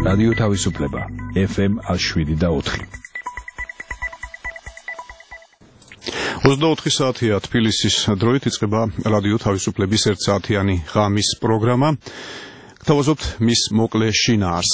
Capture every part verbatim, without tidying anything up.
რადიო თავისუფლება ეფ ემ შვიდი და ოთხი. ოცდაოთხი საათია თბილისის დროით იწყება რადიო თავისუფლების ერთ საათიანი ღამის პროგრამა. გთავაზობთ მის მოკლე შინაარს.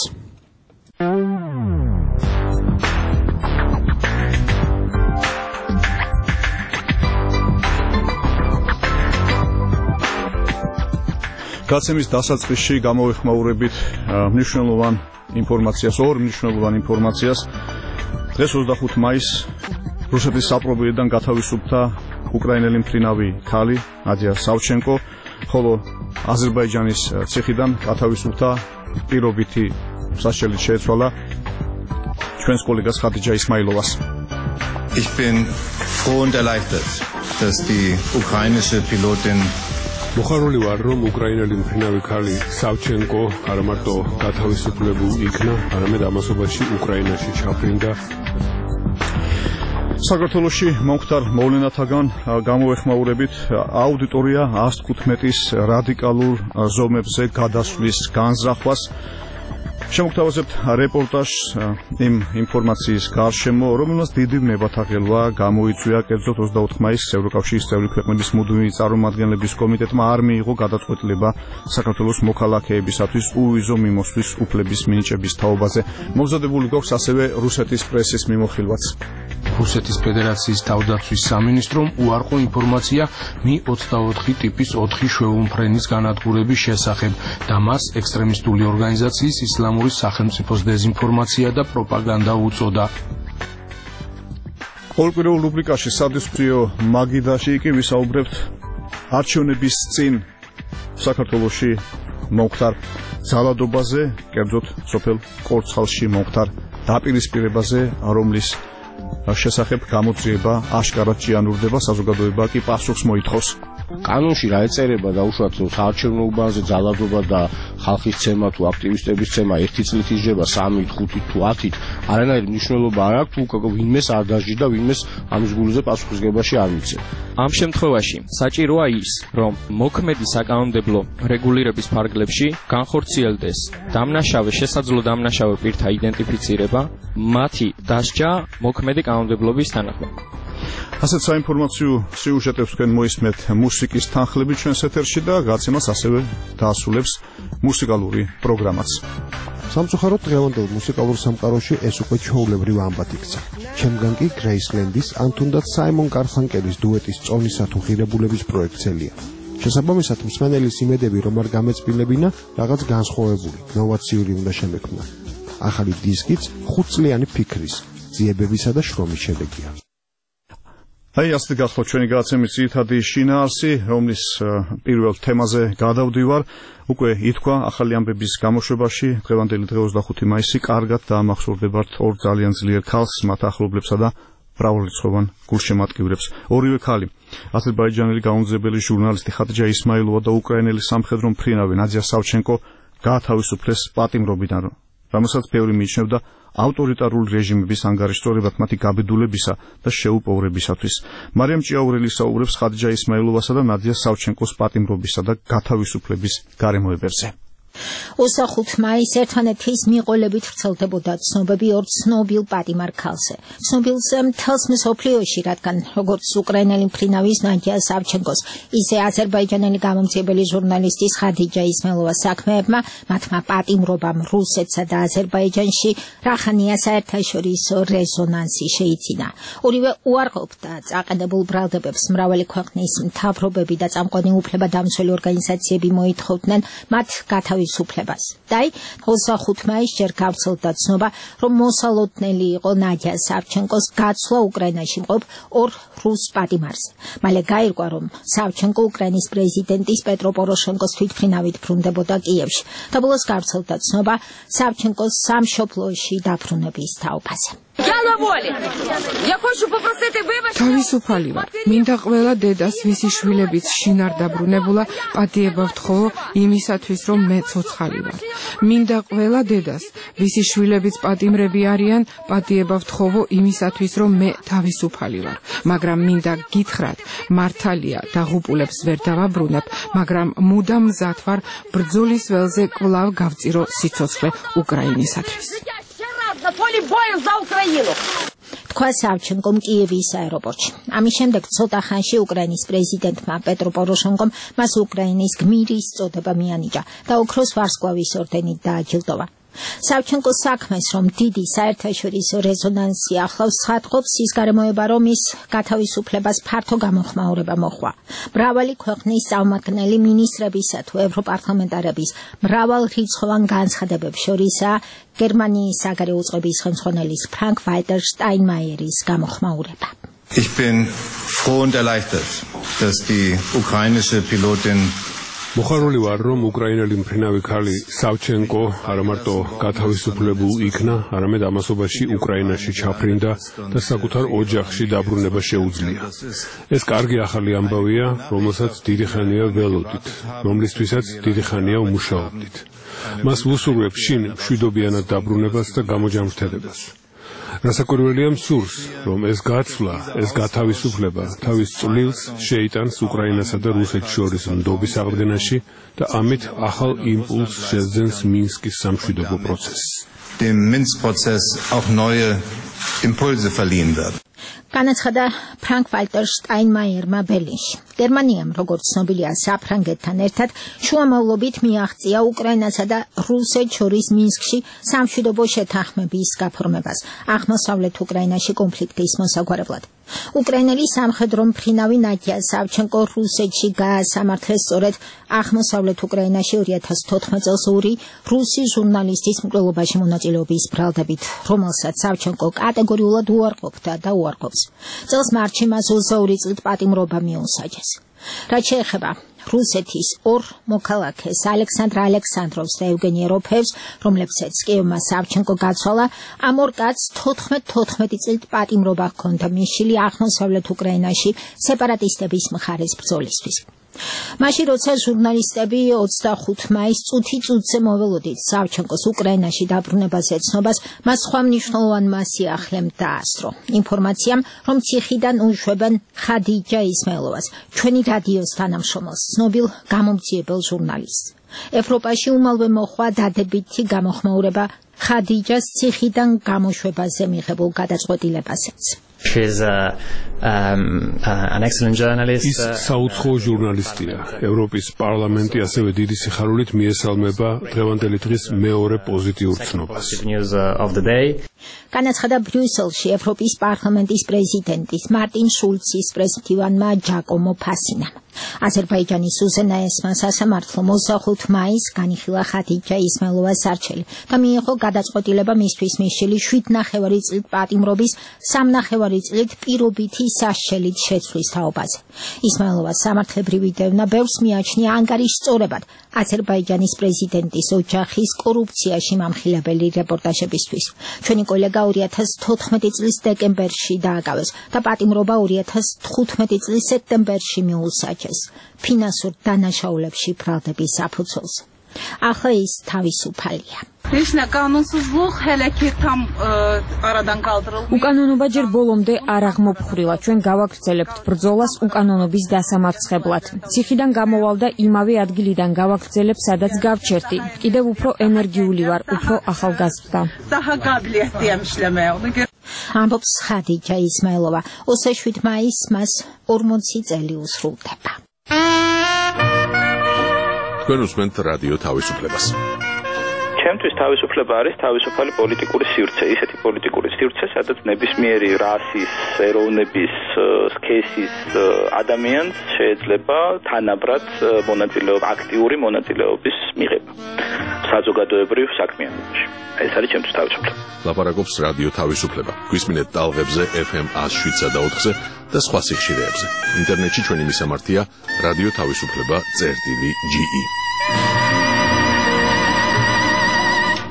გაცემის დასაწყისში გამოვეხმაურებით მნიშვნელოვან ინფორმაციას, ორ მნიშვნელოვან ინფორმაციას. დღეს ოცდახუთი მაისს რუსეთის საპრობილიდან გათავისუფლდა უკრაინელი მფრინავი ქალი ნადია სავჩენკო, ხოლო აზერბაიჯანის ციხიდან გათავისუფლდა პირობითი სასჯელით შეეცვალა ჩვენს კოლეგას ხადიჯა ისმაილოვას. Ich bin froh und erleichtert, dass die ukrainische Pilotin მოხარული ვარ, რომ უკრაინელი მფრინავი ქალი სავჩენკო არა მარტო გათავისუფლებულ იქნა, არამედ ამასობაში უკრაინაში ჩაფრინდა. საქართველოში მომხდარ მოვლენათაგან გამოვეხმაურებით აუდიტორია ას თხუთმეტის რადიკალურ ზომებზე გადასვლის განზრახვას. შემოგთავაზებთ რეპორტაჟს იმ ინფორმაციის გარშემო, რომელმაც დიდი ნებათაღელვა გამოიწვია კერძოდ ოცდაოთხი მაისს ევროკავშირის წევრი ქვეყნების მუდმივი წარმომადგენლების კომიტეტმა არ მიიღო გადაწყვეტილება საქართველოს მოქალაქეებისათვის უვიზო მიმოსვლის უფლების მინიჭების თაობაზე. მომზადებული გვაქვს ასევე რუსეთის პრესის მიმოხილვაც. რუსეთის ფედერაციის თავდაცვის სამინისტრომ უარყო ინფორმაცია მი ოცდაოთხი ტიპის ოთხი შვეულმფრენის განადგურების შესახებ და მას ექსტრემისტული ორგანიზაციის ისლამური სახელმწიფოს დეზინფორმაცია და პროპაგანდა უწოდა. ყოველკვირეულ რუბრიკაში სადისკუსიო მაგიდაში კი ვისაუბრებთ არჩევნების წინ საქართველოში მომხდარ ძალადობაზე, კერძოდ სოფელ კორცხალში მომხდარ დაპირისპირებაზე, რომლის შესახებ გამოძიება აშკარად ჭიანურდება, საზოგადოება კი პასუხს მოითხოვს. კანონში რა ეწერება დაუშვათ საარჩევნო უბანზე ძალადობა და ხალხის ცემა თუ აქტივისტების ცემა ერთი წლით ისჯება სამი, ხუთი თუ ათით, არანაირი მნიშვნელობა არ აქვს, თუ ვინმეს არ დაჟდი და ვინმეს ამის გულზე პასუხისგებაში არ მიცემ. ამ შემთხვევაში საჭიროა ის, რომ მოქმედი საკანონმდებლო რეგულირების ფარგლებში განხორციელდეს დამნაშავე შესაძლო დამნაშავე პირთა იდენტიფიცირება, მათი დასჯა მოქმედი კანონმდებლობის თანახმად. ასეთ საინფორმაციო სიუჟეტებს თქვენ მოისმენთ მუსიკის თანხლებით ჩვენს ეთერში და გაცემას ასევე დაასრულებს მუსიკალური პროგრამაც. სამწუხაროდ დღევანდელ მუსიკალურ სამყაროში ეს უკვე ჩვეულებრივ ამბად იქცა. ჩემგან კი გრეისლენდის ან თუნდაც საიმონ კარფანკელის დუეტის წონისა თუ ღირებულების პროექტელია. შესაბამისად მსმენელის იმედები რომ არ გამეწბილებინა რაღაც განსხვავებული, ნოვაციური უნდა შემექმნა. ახალი დისკიც ხუთწლიანი ფიქრის, ძიებებისა და შრომის შედეგია. აი ასე გახლავთ ჩვენი გადაცემის ძირითადი შინაარსი, რომლის პირველ თემაზე გადავდივარ. უკვე ითქვა ახალი ამბების გამოშვებაში, დღევანდელი დღე ოცდახუთი მაისი კარგად დაამახსოვრდებათ ორ ძალიან ძლიერ ქალს, მათ ახლობლებსა და მრავალრიცხოვან გულშემატკივრებს. ორივე ქალი, აზერბაიჯანელი გაუმძებელი ჟურნალისტი ხადიჯა ისმაილოვა და უკრაინელი სამხედრო მფრინავი ნადია სავჩენკო გაათავისუფლეს პატიმრობიდან, რომელსაც ბევრი მიიჩნევდა ავტორიტარული რეჟიმების ანგარიშწორებად მათი გაბედულებისა და შეუპოვრებისათვის. მარიამ ჭიაურელი საუბრებს ხადიჯა ისმაილოვასა და ნადია სავჩენკოს პატიმრობისა და გათავისუფლების გარემოებებზე. ოცდახუთი მაისს ერთმანეთის მიყოლებით ვრცელდებოდა ცნობები ორ ცნობილ პატიმარ ქალზე. ცნობილს მთელს მსოფლიოში, რადგან როგორც უკრაინელი მფრინავის ნადია სავჩენკოს, ისე აზერბაიჯანელი გამომცემელი ჟურნალისტის ხადიჯა ისმაილოვას საქმეებმა, მათმა პატიმრობამ რუსეთსა და აზერბაიჯანში რახანია საერთაშორისო რეზონანსი შეიძინა. ორივე უარყოფდა წაყენებულ ბრალდებებს, მრავალი ქვეყნის მთავრობები და წამყვანი უფლებადამცველი ორგანიზაციები მოითხოვდნენ მათ გათავისუფლებას. დაი ოცდახუთი მაისს ჯერ გავრცელდა ცნობა, რომ მოსალოდნელი იყო ნადია სავჩენკოს გაცვლა უკრაინაში მყოფ ორ რუს პატიმარს. მალე გაირკვა, რომ სავჩენკო უკრაინის პრეზიდენტის პეტრო პოროშენკოს თვითმფრინავით ბრუნდებოდა კიევში. და ბოლოს გავრცელდა ცნობა სავჩენკოს სამშობლოში დაბრუნების თაობაზე. сила воли. Я хочу попросити вибачення. თავისუფალი ვარ. მინდა ყველა დედას, ვისი შვილებიც შინარ დაბრუნებულა, პატიება ვთხოვო იმისათვის, რომ მე ცოცხალი ვარ. მინდა ყველა დედას, ვისი შვილებიც პატიმრები არიან, პატიება ვთხოვო იმისათვის, რომ მე თავისუფალი ვარ. მაგრამ მინდა გითხრათ, მართალია, დაღუპულებს ვერ დავაბრუნებ, მაგრამ მუდამ მზად ვარ ბრძოლის ველზე კვლავ გავწირო სიცოცხლე უკრაინისათვის. На поле боя за Украину. თქვა სავჩენკომ კიევის აეროპორტში. ამის შემდეგ ცოტა ხანში უკრაინის პრეზიდენტმა პეტრო პოროშენკომ მას უკრაინის გმირის წოდება მიანიჭა და ოქროს ვარსკვლავის ორდენით დააჯილდოვა. სავჩენკოს საქმეს, რომ დიდი საერთაშორისო რეზონანსი ახლავს, ცხადყოფს ის გარემოება, რომ ის გათავისუფლებას ფართო გამოხმაურება მოჰყვა. მრავალი ქვეყნის წარმომადგენელი მინისტრებისა თუ ევროპარლამენტარების მრავალრიცხოვან განცხადებებს შორისაა გერმანიის საგარეო უწყების ხელმძღვანელის ფრანკ ვალტერ შტაინმაიერის გამოხმაურება. Ich bin froh und erleichtert, dass die ukrainische Pilotin მოხარული ვარ, რომ უკრაინელი მფრინავი ქალი სავჩენკო არა მარტო გათავისუფლებულ იქნა, არამედ ამასობაში უკრაინაში ჩაფრინდა და საკუთარ ოჯახში დაბრუნება შეუძლია. ეს კარგი ახალი ამბავია, რომელსაც დიდი ხანია ველოდით, რომლისთვისაც დიდი ხანია უმუშაობდით. მას ვუსურვებ შინ მშვიდობიანად დაბრუნებას და გამოჯანმრთელებას. რასაკვირველია მსურს, რომ ეს გაცვლა, ეს გათავისუფლება თავის წვლილს შეიტანს უკრაინასა და რუსეთს შორის ნდობის აღდგენაში და ამით ახალ იმპულსს შეძენს მინსკის სამშვიდობო პროცესს. Dem Minsk-Prozess auch neue Impulse verliehen wird. განაცხადა ფრანკ ვალტერ შტაინმაიერმა ბერლინში. გერმანიამ, როგორც ცნობილია, საფრანგეთთან ერთად შუამავლობით მიაღწია უკრაინასა და რუსეთს შორის მინსკში სამშვიდობო შეთანხმების გაფორმებას აღმოსავლეთ უკრაინაში კონფლიქტის მოსაგვარებლად. უკრაინელი სამხედრო მფრინავი ნადია სავჩენკო რუსეთში გაასამართლეს სწორედ აღმოსავლეთ უკრაინაში ორი ათას თოთხმეტ წელს ორი რუსი ჟურნალისტის მკვლელობაში მონაწილეობის ბრალდებით, რომელსაც სავჩენკო კატეგორიულად უარყოფდა და უარყოფს. წელს მარტში მას ოცდაორი წლით პატიმრობა მიუსაჯეს. რაც შეეხება რუსეთის ორ მოქალაქეს, ალექსანდრ ალექსანდროვს და ევგენი ეროფევს, რომლებსაც კიევმა სავჩენკო გაცვალა, ამ ორ კაცს თოთხმეტ თოთხმეტი წლით პატიმრობა ჰქონდა მისული აღმოსავლეთ უკრაინაში სეპარატისტების მხარეს ბრძოლისთვის. მაშინ როცა ჟურნალისტები ოცდახუთ მაისს წუთი წუთზე მოველოდით სავჩენკოს უკრაინაში დაბრუნებაზე ცნობას, მას სხვა მნიშვნელოვანმა სიახლემ დაასწრო. ინფორმაციამ, რომ ციხიდან უშვებენ ხადიჯა ისმაილოვას, ჩვენი რადიოს თანამშრომელს, ცნობილ გამომძიებელ ჟურნალისტს. ევროპაში უმალვე მოხვა დადებითი გამოხმაურება ხადიჯას ციხიდან გამოშვებაზე მიღებულ გადაწყვეტილებასაც. She's uh, um, uh, an excellent journalist. ის საუცხოო ჟურნალისტია. ევროპის პარლამენტი ასევე დიდი სიხარულით მიესალმება დღევანდელი დღის მეორე პოზიტიურ ცნობას. განაცხადა ბრიუსელში ევროპის პარლამენტის პრეზიდენტის მარტინ შულცის პრეზიდენტმა ჯაკომო ფასინამ. აზერბაიჯანის უზენა ესმან სასამართლომ ოცდახუთ მაისს განიხილა ხადიჯა ისმაილოვას არჩელი და მიიღო გადაწყვეტილება მისთვის მისული შვიდ ნახევარი წლით პატიმრობის სამ ნახევარი წლით პირობითი საშელით შეცვლის თაობაზე. ისმაილოვას სამართლებრივი დევნა ბევრს მიაჩნია ანგარიშსწორებად აზერბაიჯანის პრეზიდენტის ოჯახის კორუფციაში მამხილებელი რეპორტაჟებისთვის. ჩვენი კოლეგა ორი ათას თოთხმეტი წლის დეკემბერში დააკავეს და პატიმრობა ორი ათას თხუთმეტი წლის სექტემბერში მიუსაჯეს ფინანსურ დანაშაულებში ბრალდების საფუძველზე. ახლა ის თავისუფალია. უკანონობა ჯერ ბოლომდე არ აღმოფხვრილა. ჩვენ გავაგრძელებთ ბრძოლას უკანონობის დასამარცხებლად. ციხიდან გამოვალ და იმავე ადგილიდან გავაგრძელებ, სადაც გავჩერდი. კიდევ უფრო ენერგიული ვარ, უფრო ახალგაზრდა. ამბობს ხადიჯა ისმაილოვა. ოცდაშვიდ მაისს მას ორმოცი წელი უსრულდება. თქვენ უსმენთ რადიო თავისუფლებას. ჩემთვის თავისუფლება არის თავისუფალი პოლიტიკური სივრცე, ისეთი პოლიტიკური სივრცე, სადაც ნებისმიერი რასის, ეროვნების, სქესის ადამიანს შეიძლება თანაბრად მონაწილეობა, აქტიური მონაწილეობის მიღება საზოგადოებრივ საქმიანობაში. ეს არის ჩემთვის თავისუფლება. ლაპარაკობს რადიო თავისუფლება. გვისმინეთ ტალღებზე ეფ ემ ას შვიდსა და ოთხზე და სხვა სიხშირეებზე. ინტერნეტში ჩვენი მისამართია რადიო თავისუფლება წერტილი ჯი ი.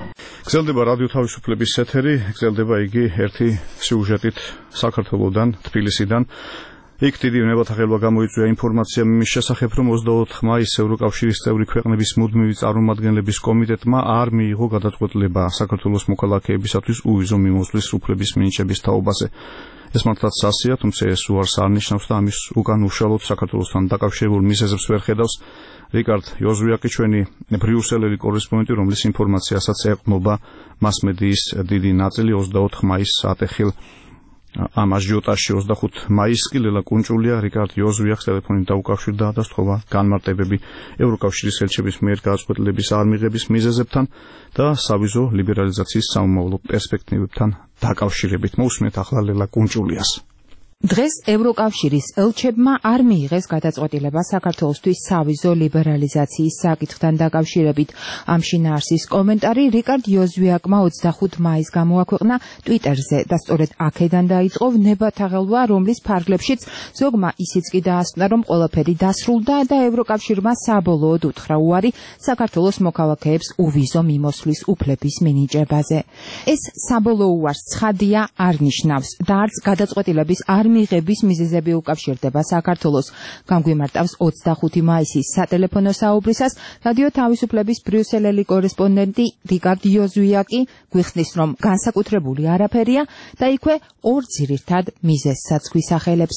გრძელდება რადიო თავისუფლების ეთერი, გრძელდება იგი ერთი სიუჟეტით საქართველოსდან, თბილისიდან. იქ დიდი ნებათაღელვა გამოიწვია ინფორმაცია მის შესახებ, რომ ოცდაოთხ მაისს ევროკავშირის წევრი ქვეყნების მუდმივი წარმომადგენლების კომიტეტმა არ მიიღო გადაწყვეტილება საქართველოს მოქალაქეებისათვის უვიზო მიმოსვლის უფლების მინიჭების თაობაზე. ეს მართლაც სასია, თუმცა ეს უარს არ ნიშნავს და ამის უკან უშუალოდ საქართველოსთან დაკავშირებულ მიზეზებს ვერ ხედავს. რიკარდ იოზვიაკი, ჩვენი ბრიუსელელი კორესპონდენტი, რომლის ინფორმაციასაც ეყრდნობა მასმედიის დიდი ნაწილი, ოცდაოთხ მაისს ატეხილ ამ აჟიოტაჟში ოცდახუთ მაისს კი ლელა კუნჭულია რიკარდ იოზვიაკს ტელეფონით დაუკავშირდა და სთხოვა განმარტებები ევროკავშირის ელჩების მიერ გადაწყვეტილების არ მიღების მიზეზებთან და სავიზო ლიბერალიზაციის სამომავლო პერსპექტივებთან დაკავშირებით. მოусმენთ ახლა ლელა კუნჭულიას. დღეს ევროკავშირის ელჩებმა არ მიიღეს გადაწყვეტილება საქართველოსთვის სავიზო ლიბერალიზაციის საკითხთან დაკავშირებით. ამ შინაარსის კომენტარი რიკარდ იოზვიაკმა ოცდახუთ მაისს გამოაქვეყნა ტვიტერზე და სწორედ აქედან დაიწყო ნებათაღელვა, რომლის ფარგლებშიც ზოგმა ისიც კი დაასკვნა, რომ ყველაფერი დასრულდა და ევროკავშირმა საბოლოოდ უთხრა უარი საქართველოს მოქალაქეებს უვიზო მიმოსვლის უფლების მინიჭებაზე. ეს საბოლოო უარს ცხადია არ ნიშნავს და არც გადაწყვეტილების არ მიღების მიზეზები უკავშირდება საქართველოს. გამგვიმარტავს ოცდახუთი მაისის სატელეფონო საუბრისას რადიო თავისუფლების ბრიუსელელი კორესპონდენტი რიკარდ იოზვიაკი გვიხსნის, რომ განსაკუთრებული არაფერია და იქვე ორ ძირითად მიზეზსაც გვისახელებს.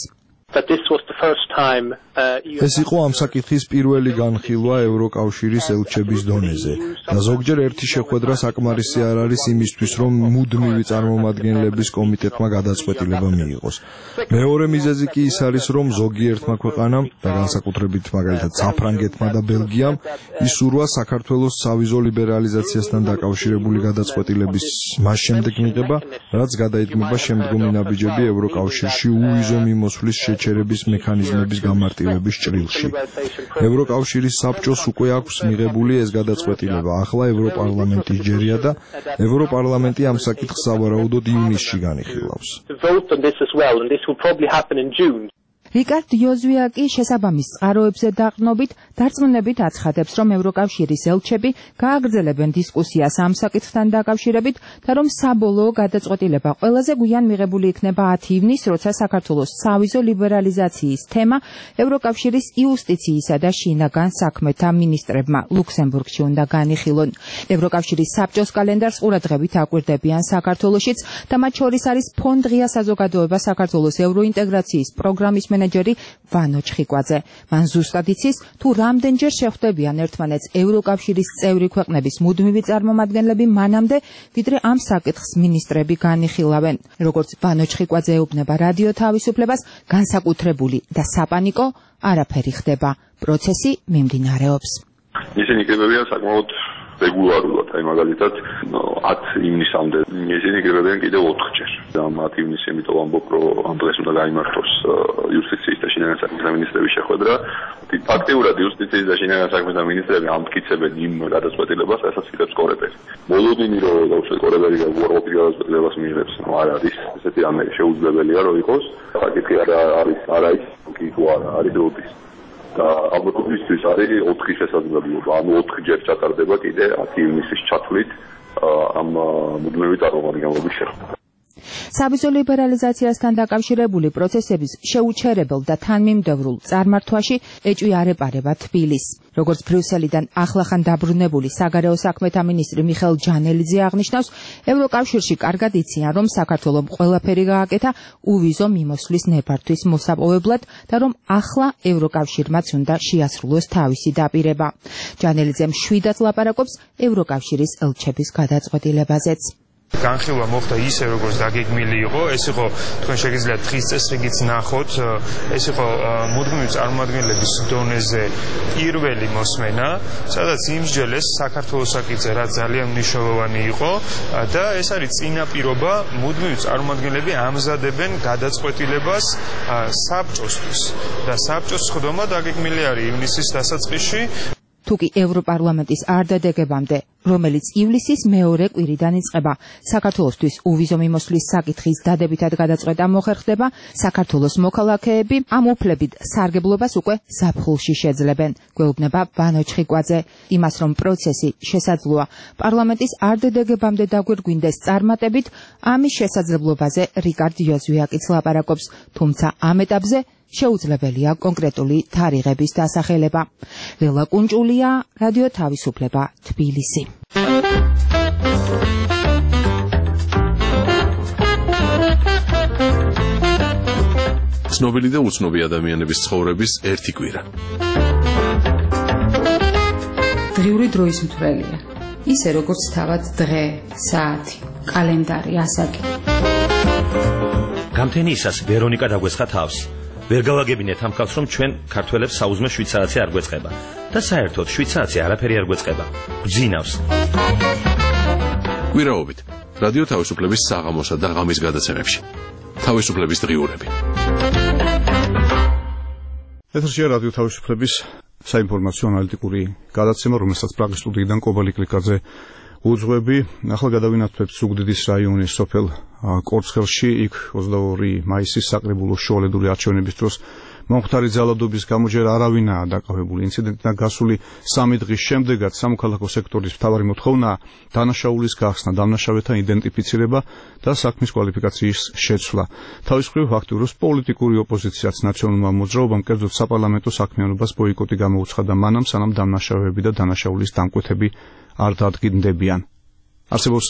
ეს იყო ამ საკითხის პირველი განხილვა ევროკავშირის ელჩების დონეზე და ზოგჯერ ერთი შეხვედრა საკმარისი არ არის იმისთვის, რომ მუდმივი წარმომადგენლების კომიტეტმა გადაწყვეტილება მიიღოს. მეორე მიზეზი კი ის არის, რომ ზოგიერთმა ქვეყანამ და განსაკუთრებით მაგალითად საფრანგეთმა და ბელგიამ ისურვა საქართველოს სავიზო ლიბერალიზაციასთან დაკავშირებული გადაწყვეტილების მას შემდეგ მიღება, რაც გადაიდგმება შემდგომი ნაბიჯები ევროკავშირში უვიზო მიმოსვლის შეჩერების მექანიზმების გამარტივების ჭრილში. ევროკავშირის საბჭოს უკვე აქვს მიღებული ეს გადაწყვეტილება. ახლა ევროპარლამენტი ჯერია და ევროპარლამენტი ამ საკითხს სავარაუდოდ ივნისში განიხილავს. რიკარდ იოზვიაკი შესაბამის წყაროებზე დაყრდნობით დარწმუნებით აცხადებს, რომ ევროკავშირის ელჩები გააგრძელებენ დისკუსიას ამ საკითხთან დაკავშირებით და რომ საბოლოო გადაწყვეტილება ყველაზე გვიან მიღებული იქნება ათი ივნისს, როცა საქართველოს სავიზო ლიბერალიზაციის თემა ევროკავშირის იუსტიციისა და შინაგან საქმეთა მინისტრებმა ლუქსემბურგში უნდა განიხილონ. ევროკავშირის საბჭოს კალენდარს ყურადღებით აკვირდებიან საქართველოშიც და მათ შორის არის ფონდ ღია საზოგადოება საქართველოს ევროინტეგრაციის პროგრამის მენეჯერი ვანო ჩხიკვაძე. მან ზუსტად იცის, თუ რამდენჯერ შეხვდებიან ერთმანეთს ევროკავშირის წევრი ქვეყნების მუდმივი წარმომადგენლები მანამდე, ვიდრე ამ საკითხს მინისტრები განიხილავენ. როგორც ვანო ჩხიკვაძე ეუბნება რადიო თავისუფლებას, განსაკუთრებული და საპანიკო არაფერი ხდება. პროცესი მიმდინარეობს. ისინი იკრიბებიან საკმაოდ რეგულარულად, აი მაგალითად ათი ივნისამდე ისინი იკრიბებიან კიდევ ოთხჯერ. ამ ათი ივნისს იმიტომ ამბობ, რომ ამ დღეს უნდა გაიმართოს იუსტიციის და შინაგან საქმეთა მინისტრების შეხვედრა. ფაქტიურად იუსტიციის და შინაგან საქმეთა მინისტრები ამტკიცებენ იმ გადაწყვეტილებას, რასაც იღებს კორეპერი. მოლოდინი რომ დაუშვათ კორეპერი უარყოფით გადაწყვეტილებას მიიღებს, არ არის ესეთი რამე შეუძლებელია რომ იყოს. საკითხი არა არის არა ის კი თუ არა არის როდის. და ალბათობისთვის არის ოთხი შესაძლებლობა, ანუ ოთხჯერ ჩატარდება კიდე ათი ივნისის ჩათვლით ამ მუდმივი წარმომადგენლობის შეხვედრა. სავიზო ლიბერალიზაციასთან დაკავშირებული პროცესების შეუჩერებელ და თანმიმდევრულ წარმართვაში ეჭვი არ ეპარება თბილისს. როგორც ბრიუსელიდან ახლახან დაბრუნებული საგარეო საქმეთა მინისტრი მიხეილ ჯანელიძე აღნიშნავს, ევროკავშირში კარგად იციან, რომ საქართველომ ყველაფერი გააკეთა უვიზო მიმოსვლის ნებართვის მოსაპოვებლად და რომ ახლა ევროკავშირმაც უნდა შეასრულოს თავისი დაპირება. ჯანელიძე მშვიდად ლაპარაკობს ევროკავშირის ელჩების გადაწყვეტილებაზეც. განხილვა მოხდა ისე, როგორც დაგეგმილი იყო. ეს იყო, თქვენ შეგიძლიათ დღის წესრიგიც ნახოთ, ეს იყო მუდმივი წარმომადგენლების დონეზე პირველი მოსმენა, სადაც იმსჯელეს საქართველოსაკითხზე, რაც ძალიან მნიშვნელოვანი იყო და ეს არის წინაპირობა, მუდმივი წარმომადგენლები ამზადებენ გადაწყვეტილებას საბჭოსთვის და საბჭოს ხდომა დაგეგმილი არის ივნისის დასაწყისში. თუკი ევროპარლამენტის არ დადეგებამდე, რომელიც ივლისის მეორე კვირიდან იწყება, საქართველოსთვის უვიზო მიმოსვლის საკითხის დადებითად გადაწყვეტა მოხერხდება, საქართველოს მოქალაქეები ამ უფლებით სარგებლობას უკვე ზაფხულში შეძლებენ. გვეუბნება ვანო ჩხიკვაძე. იმას, რომ პროცესი შესაძლოა პარლამენტის არ დადეგებამდე დაგვირგვინდეს წარმატებით, ამის შესაძლებლობაზე რიკარდ იოზვიაკიც ლაპარაკობს, თუმცა ამ ეტაპზე შეუძლებელია კონკრეტული თარიღების დასახელება. ლელა კუნჭულია, რადიო თავისუფლება, თბილისი. ცნობილი და უცნობი ადამიანების ცხოვრების ერთი კვირა. დღიური დროის მთვრელია. ისე როგორც თავად დღე, საათი, კალენდარი, ასაკი. გამთენიისას ვერონიკა დაგვესხა თავს. ვერ გავაგებინეთ ამ ხალხს, რომ ჩვენ ქართველებს საუზმე შვიცარაცი არ გვეწყება და საერთოდ შვიცარაცი არაფერი არ გვეწყება. გძინავს. კვირაობით რადიო თავისუფლების საღამოსა და ღამის გადაცემებში. თავისუფლების დღიურები. ეთერშია რადიო თავისუფლების საინფორმაციო ანალიტიკური გადაცემა, რომელსაც პრაღის სტუდიიდან კობალი კლიკაძე უძღვები. ახლა გადავინათებთ ზუგდიდის რაიონის სოფელ კორცხელში, იქ ოცდაორი მაისის საკრებულო შუალედური არჩევნების დროს მომხდარი ძალადობის გამო ჯერ არავინაა დაკავებული ინციდენტიდან გასული სამი დღის შემდეგაც სამოქალაქო სექტორის მთავარი მოთხოვნაა დანაშაულის გახსნა, დამნაშავეთა იდენტიფიცირება და საქმის კვალიფიკაციის შეცვლა. თავის მხრივ აქტიურობს პოლიტიკური ოპოზიციაც ნაციონალურმა მოძრაობამ, კერძოდ საპარლამენტო საქმიანობას ბოიკოტი გამოუცხადა მანამ, სანამ დამნაშავეები და დანაშაულის დამკვეთები არ დადგინდებიან. არსებობს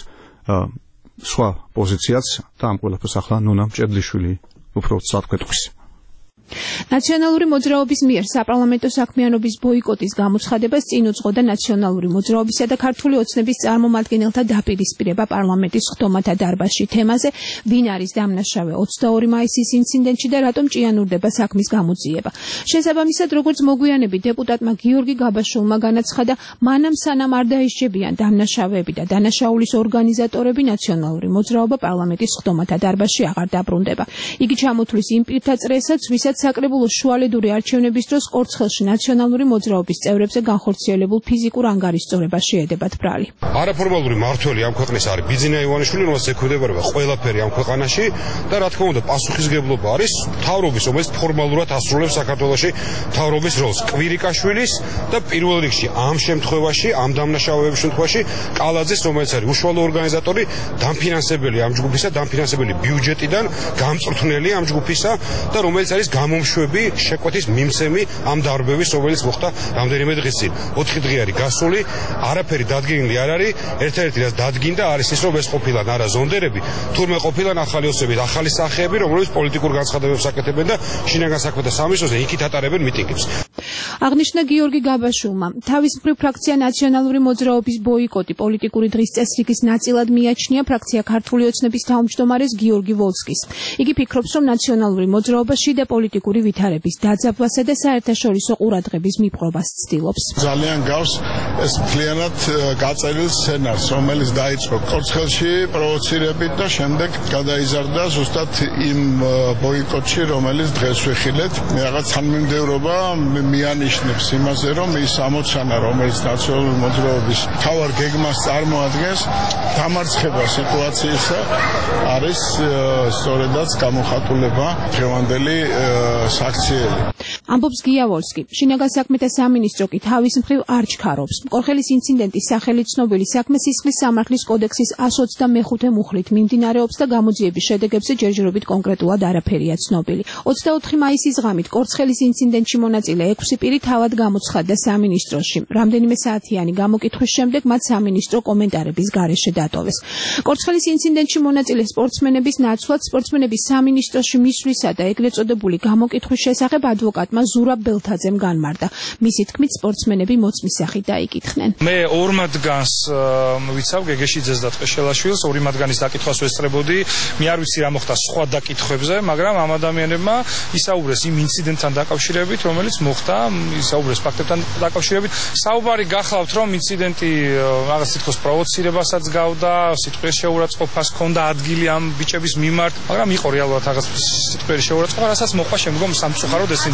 სხვა პოზიციაც და ამ ყველაფერს ახლა ნონა მჭედლიშვილი უფრო წარკვეტყვის. ნაციონალური მოძრაობის მიერ საპარლამენტო საქმიანობის ბოიკოტის გამოცხადებას წინ უძღოდა ნაციონალური მოძრაობისა და ქართული ოცნების წარმომადგენელთა დაპირისპირება პარლამენტის ხდომათა დარბაზში თემაზე, ვინ არის დამნაშავე ოცდაორი მაისის ინციდენტში და რატომ ჭიანურდება საქმის გამოძიება. შესაბამისად, როგორც მოგვიანებით დეპუტატმა გიორგი გაბაშულმა განაცხადა, მანამ სანამ არ დაისჯებიან დამნაშავეები და დანაშაულის ორგანიზატორები, ნაციონალური მოძრაობა პარლამენტის ხდომათა დარბაზში აღარ დაბრუნდება. იგი ჩამოთვლის იმ პირთა წრესაც, ვისაც საკრებულო შუალედური არჩევნების დროს კორცხელში ნაციონალური მოძრაობის წევრებზე განხორციელებულ ფიზიკურ ანგარიშწორებას შეედებათ ბრალი. არაფორმალური მართველი ამ ქვეყნის არის ბიძინა ივანიშვილი, რომელსაც ექვემდებარება ყველაფერი ამ ქვეყანაში და რა თქმა უნდა პასუხისგებლობა არის მთავრობის, რომელიც ფორმალურად ასრულებს საქართველოში მთავრობის როლს, კვირიკაშვილის და პირველ რიგში ამ შემთხვევაში, ამ დამნაშავეების შემთხვევაში კალაძეს, რომელიც არის უშუალო ორგანიზატორი, დამფინანსებელი ამ ჯგუფისა, დამფინანსებელი ბიუჯეტიდან, გამწვრთნელი ამ ჯგუფისა და რომელიც არის გამომშვები შეკვეთის მიმცემი ამ დარბევის, რომელიც მოხდა რამდენიმე დღის წინ. ოთხი დღე არის გასული, არაფერი დადგენილი არ არის. ერთ-ერთი რაც დადგინდა არის ის, რომ ეს ყოფილან არა ზონდერები, თურმე ყოფილან ახალი ოცნებით, ახალი სახეები, რომლებიც პოლიტიკურ განცხადებებს აკეთებენ და შინაგან საქმეთა სამინისტროზე იქით ატარებენ მიტინგებს. აღნიშნა გიორგი გაბაშულმა. თავის მხრივ ფრაქცია ნაციონალური მოძრაობის ბოიკოტი პოლიტიკური დღის წესრიგის ნაწილად მიაჩნია ფრაქცია ქართული ოცნების თავმჯდომარეს გიორგი ვოლსკის. იგი ფიქრობს, რომ ნაციონალური მოძრაობა შიდა პოლიტიკური ვითარების დაძაბვასა და საერთაშორისო ყურადღების მიპყრობას ცდილობს. ძალიან გავს ეს მთლიანად გაწერილ სცენარს, რომელიც დაიწყო კორცხელში პროვოცირებით და შემდეგ გადაიზარდა ზუსტად იმ ბოიკოტში, რომელიც დღეს ვიხილეთ. რაღაც თანმიმდევრობა მიანიშნებს იმაზე, რომ ის ამოცანა, რომელიც ნაციონალური მოძრაობის მთავარ გეგმას წარმოადგენს, დამარცხება სიტუაციისა, არის სწორედაც გამოხატულება დღევანდელი საქციელი. ამბობს გია ვოლსკი. შინაგან საქმეთა სამინისტრო კი თავის მხრივ არ ჩქარობს. კორხელის ინციდენტის სახელით ცნობილი საქმე სისხლის სამართლის კოდექსის ას ოცდამეხუთე მუხლით მიმდინარეობს და გამოძიების შედეგებზე ჯერჯერობით კონკრეტულად არაფერია ცნობილი. ოცდაოთხი მაისის ღამით კორცხელის ინციდენტში მონაწილე ექვსი პირი თავად გამოცხადდა სამინისტროში. რამდენიმე საათიანი გამოკითხვის შემდეგ მათ სამინისტრო კომენტარების გარეშე დატოვეს. კორცხელის ინციდენტში მონაწილე სპორტსმენების ნაცვლად სპორტსმენების სამინისტროში მისვლისა და ეგრეთ წოდებული გამოკითხვის შესახებ ადვოკატმა ზურაბ ბელთაძემ განმარტა. მისი თქმით, სპორტსმენები მოწმის სახით დაიკითხნენ. მე ორ მათგანს ვიცავ, გეგეშიძეს და ტყეშელაშვილს, ორი მათგანის დაკითხვას ვესწრებოდი. მე არ ვიცი რა მოხდა სხვა დაკითხვებზე, მაგრამ ამ ადამიანებმა ისაუბრეს იმ ინციდენტთან დაკავშირებით, რომელიც მოხდა, ისაუბრეს ფაქტებთან დაკავშირებით. საუბარი გახლავთ, რომ ინციდენტი რაღაც სიტყვის პროვოცირებასაც გავდა, სიტყვის შეურაცხყოფას ჰქონდა ადგილი ამ ბიჭების მიმართ, მაგრამ იყო რეალურად რაღაც სიტყვის შეურაცხყოფა, რასაც მოყვა შემდგომ სამწუხაროდ ეს ინციდენტი.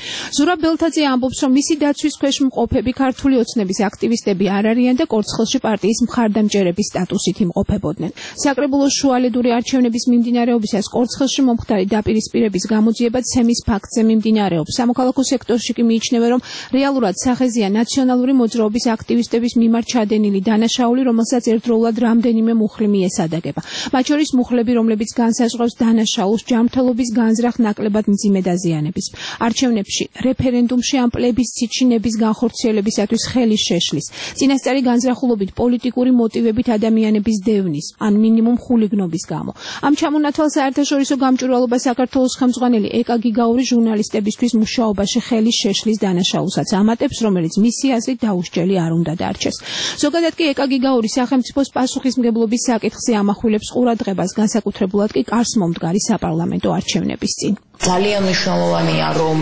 ზურაბ ბელთაძე ამბობს, რომ მისი დაცვის ქვეშ მყოფები ქართული ოცნების აქტივისტები არ არიან და კორცხელში პარტიის მხარდამჭერების სტატუსით იმყოფებოდნენ. საკრებულოს შუალედური არჩევნების მიმდინარეობისას კორცხელში მომხდარი დაპირისპირების გამოძიება ცემის ფაქტზე მიმდინარეობს. სამოქალაქო სექტორში კი მიიჩნევა, რომ რეალურად სახეზია ნაციონალური მოძრაობის აქტივისტების მიმართ ჩადენილი დანაშაული, რომელსაც ერთდროულად რამდენიმე მუხლი მიესადაგება. მათ შორის მუხლები, რომლებიც განსაზღვრავს დანაშაულს ჯანმრთელობის განზრახ ნაკლებად მძიმე დაზიანების. არჩევნებში, რეფერენდუმში ან პლებისციტში ნების განხორციელებისათვის ხელის შეშლის, წინასწარი განზრახულობით პოლიტიკური მოტივებით ადამიანების დევნის ან მინიმუმ ხულიგნობის გამო. ამ ჩამონათვალ საერთაშორისო გამჭვირვალობა საქართველოს ხელმძღვანელი ეკა გიგაური ჟურნალისტებისთვის მუშაობაში ხელის შეშლის დანაშაულსაც ამატებს, რომელიც მისი აზრით დაუსჯელი არ უნდა დარჩეს. ზოგადად კი ეკა გიგაური სახელმწიფოს პასუხისმგებლობის საკითხზე ამახვილებს ყურადღებას, განსაკუთრებულად კი კარს მომდგარი საპარლამენტო არჩევნების წინ. ძალიან მნიშვნელოვანია, რომ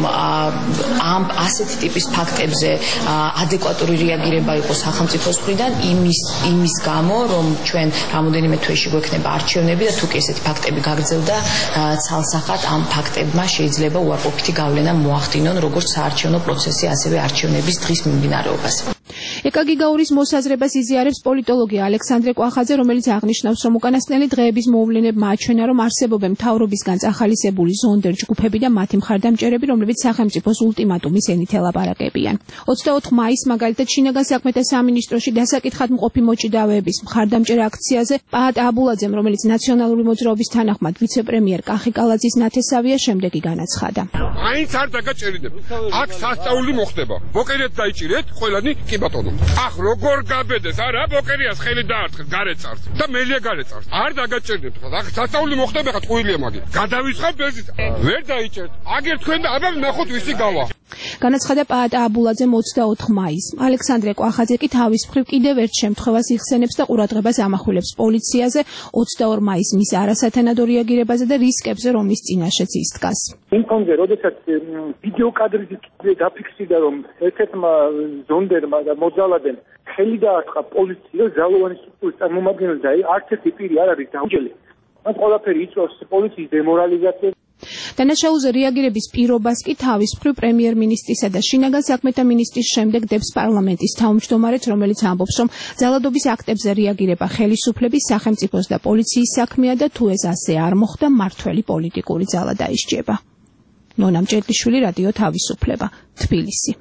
ამ ასეთი ტიპის ფაქტებზე ადეკვატური რეაგირება იყოს სახელმწიფოს მხრიდან იმის იმის გამო, რომ ჩვენ რამოდენიმე თვეში გვექნება არჩევნები და თუ კი ესეთი ფაქტები გაგრძელდა, ცალსახად ამ ფაქტებმა შეიძლება უარყოფითი გავლენა მოახდინონ როგორც საარჩევნო პროცესი, ასევე არჩევნების დღის მიმდინარეობას. ეკა გიგაურის მოსაზრებას იზიარებს პოლიტოლოგი ალექსანდრე კვახაძე, რომელიც აღნიშნავს, რომ უკანასკნელი დღეების მოვლენებმა აჩვენა, რომ არსებობენ მთავრობისგან წახალისებული ზონდერ ჯგუფები და მათი მხარდამჭერები, რომლებიც სახელმწიფოს ულტიმატუმის ენით ელაპარაკებიან. ოცდაოთხ მაისს მაგალითად შინაგან საქმეთა სამინისტროში დასაკითხად მყოფი მოჭიდავეების მხარდამჭერ აქციაზე პაატ აბულაძემ, რომელიც ნაციონალური მოძრაობის თანახმად ვიცე-პრემიერ კახი კალაძის ნათესავია, შემდეგი განაცხადა. აინც არ დაგაჭერინებ. აქ სასწაული მოხდება. ბოკერეთ დაიჭირეთ, ყველანი კი ბატონო. ახ როგორ გაბედეს, არა ბოკერიას ხელი დაარტყეს, გარეწარს და მელია გარეწარს. არ დაგაჭერინებ. ახ სასწაული მოხდება, ხა ტყუილია მაგი. გადავისხებ ბეზის. ვერ დაიჭერთ. აგერ თქვენ და აბა ნახოთ ვისი გავა. განაცხადა პაატ აბულაძემ ოცდაოთხ მაისს. ალექსანდრე კვახაძე კი თავის მხრივ კიდევ ერთ შემთხვევას იხსენებს და ყურადღებას ამახვილებს პოლიციაზე ოცდაორ მაისს მის არასათანადო რეაგირებაზე და რისკებზე, რომლის წინაშეც ის დგას. იმ კონზე, როდესაც ვიდეო კადრით დაფიქსირდა, რომ ერთ-ერთმა ზონდერმა და მოძალადემ ხელი დაარტყა პოლიციას, ძალოვანი სტრუქტურის წარმომადგენელს და არც ერთი პირი არ არის დაუჯელი. მას ყველაფერი იწვევს პოლიციის დემორალიზაციას. დანაშაულზე რეაგირების პირობას კი თავის მხრივ პრემიერ-მინისტრისა და შინაგან საქმეთა მინისტრის შემდეგ დებს პარლამენტის თავმჯდომარეც, რომელიც ამბობს, რომ ძალადობის აქტებზე რეაგირება ხელისუფლების, სახელმწიფოს და პოლიციის საქმეა და თუ ეს ასე არ მოხდა, მმართველი პოლიტიკური ძალა დაისჯება. ნონა მჭედლიშვილი, რადიო თავისუფლება, თბილისი.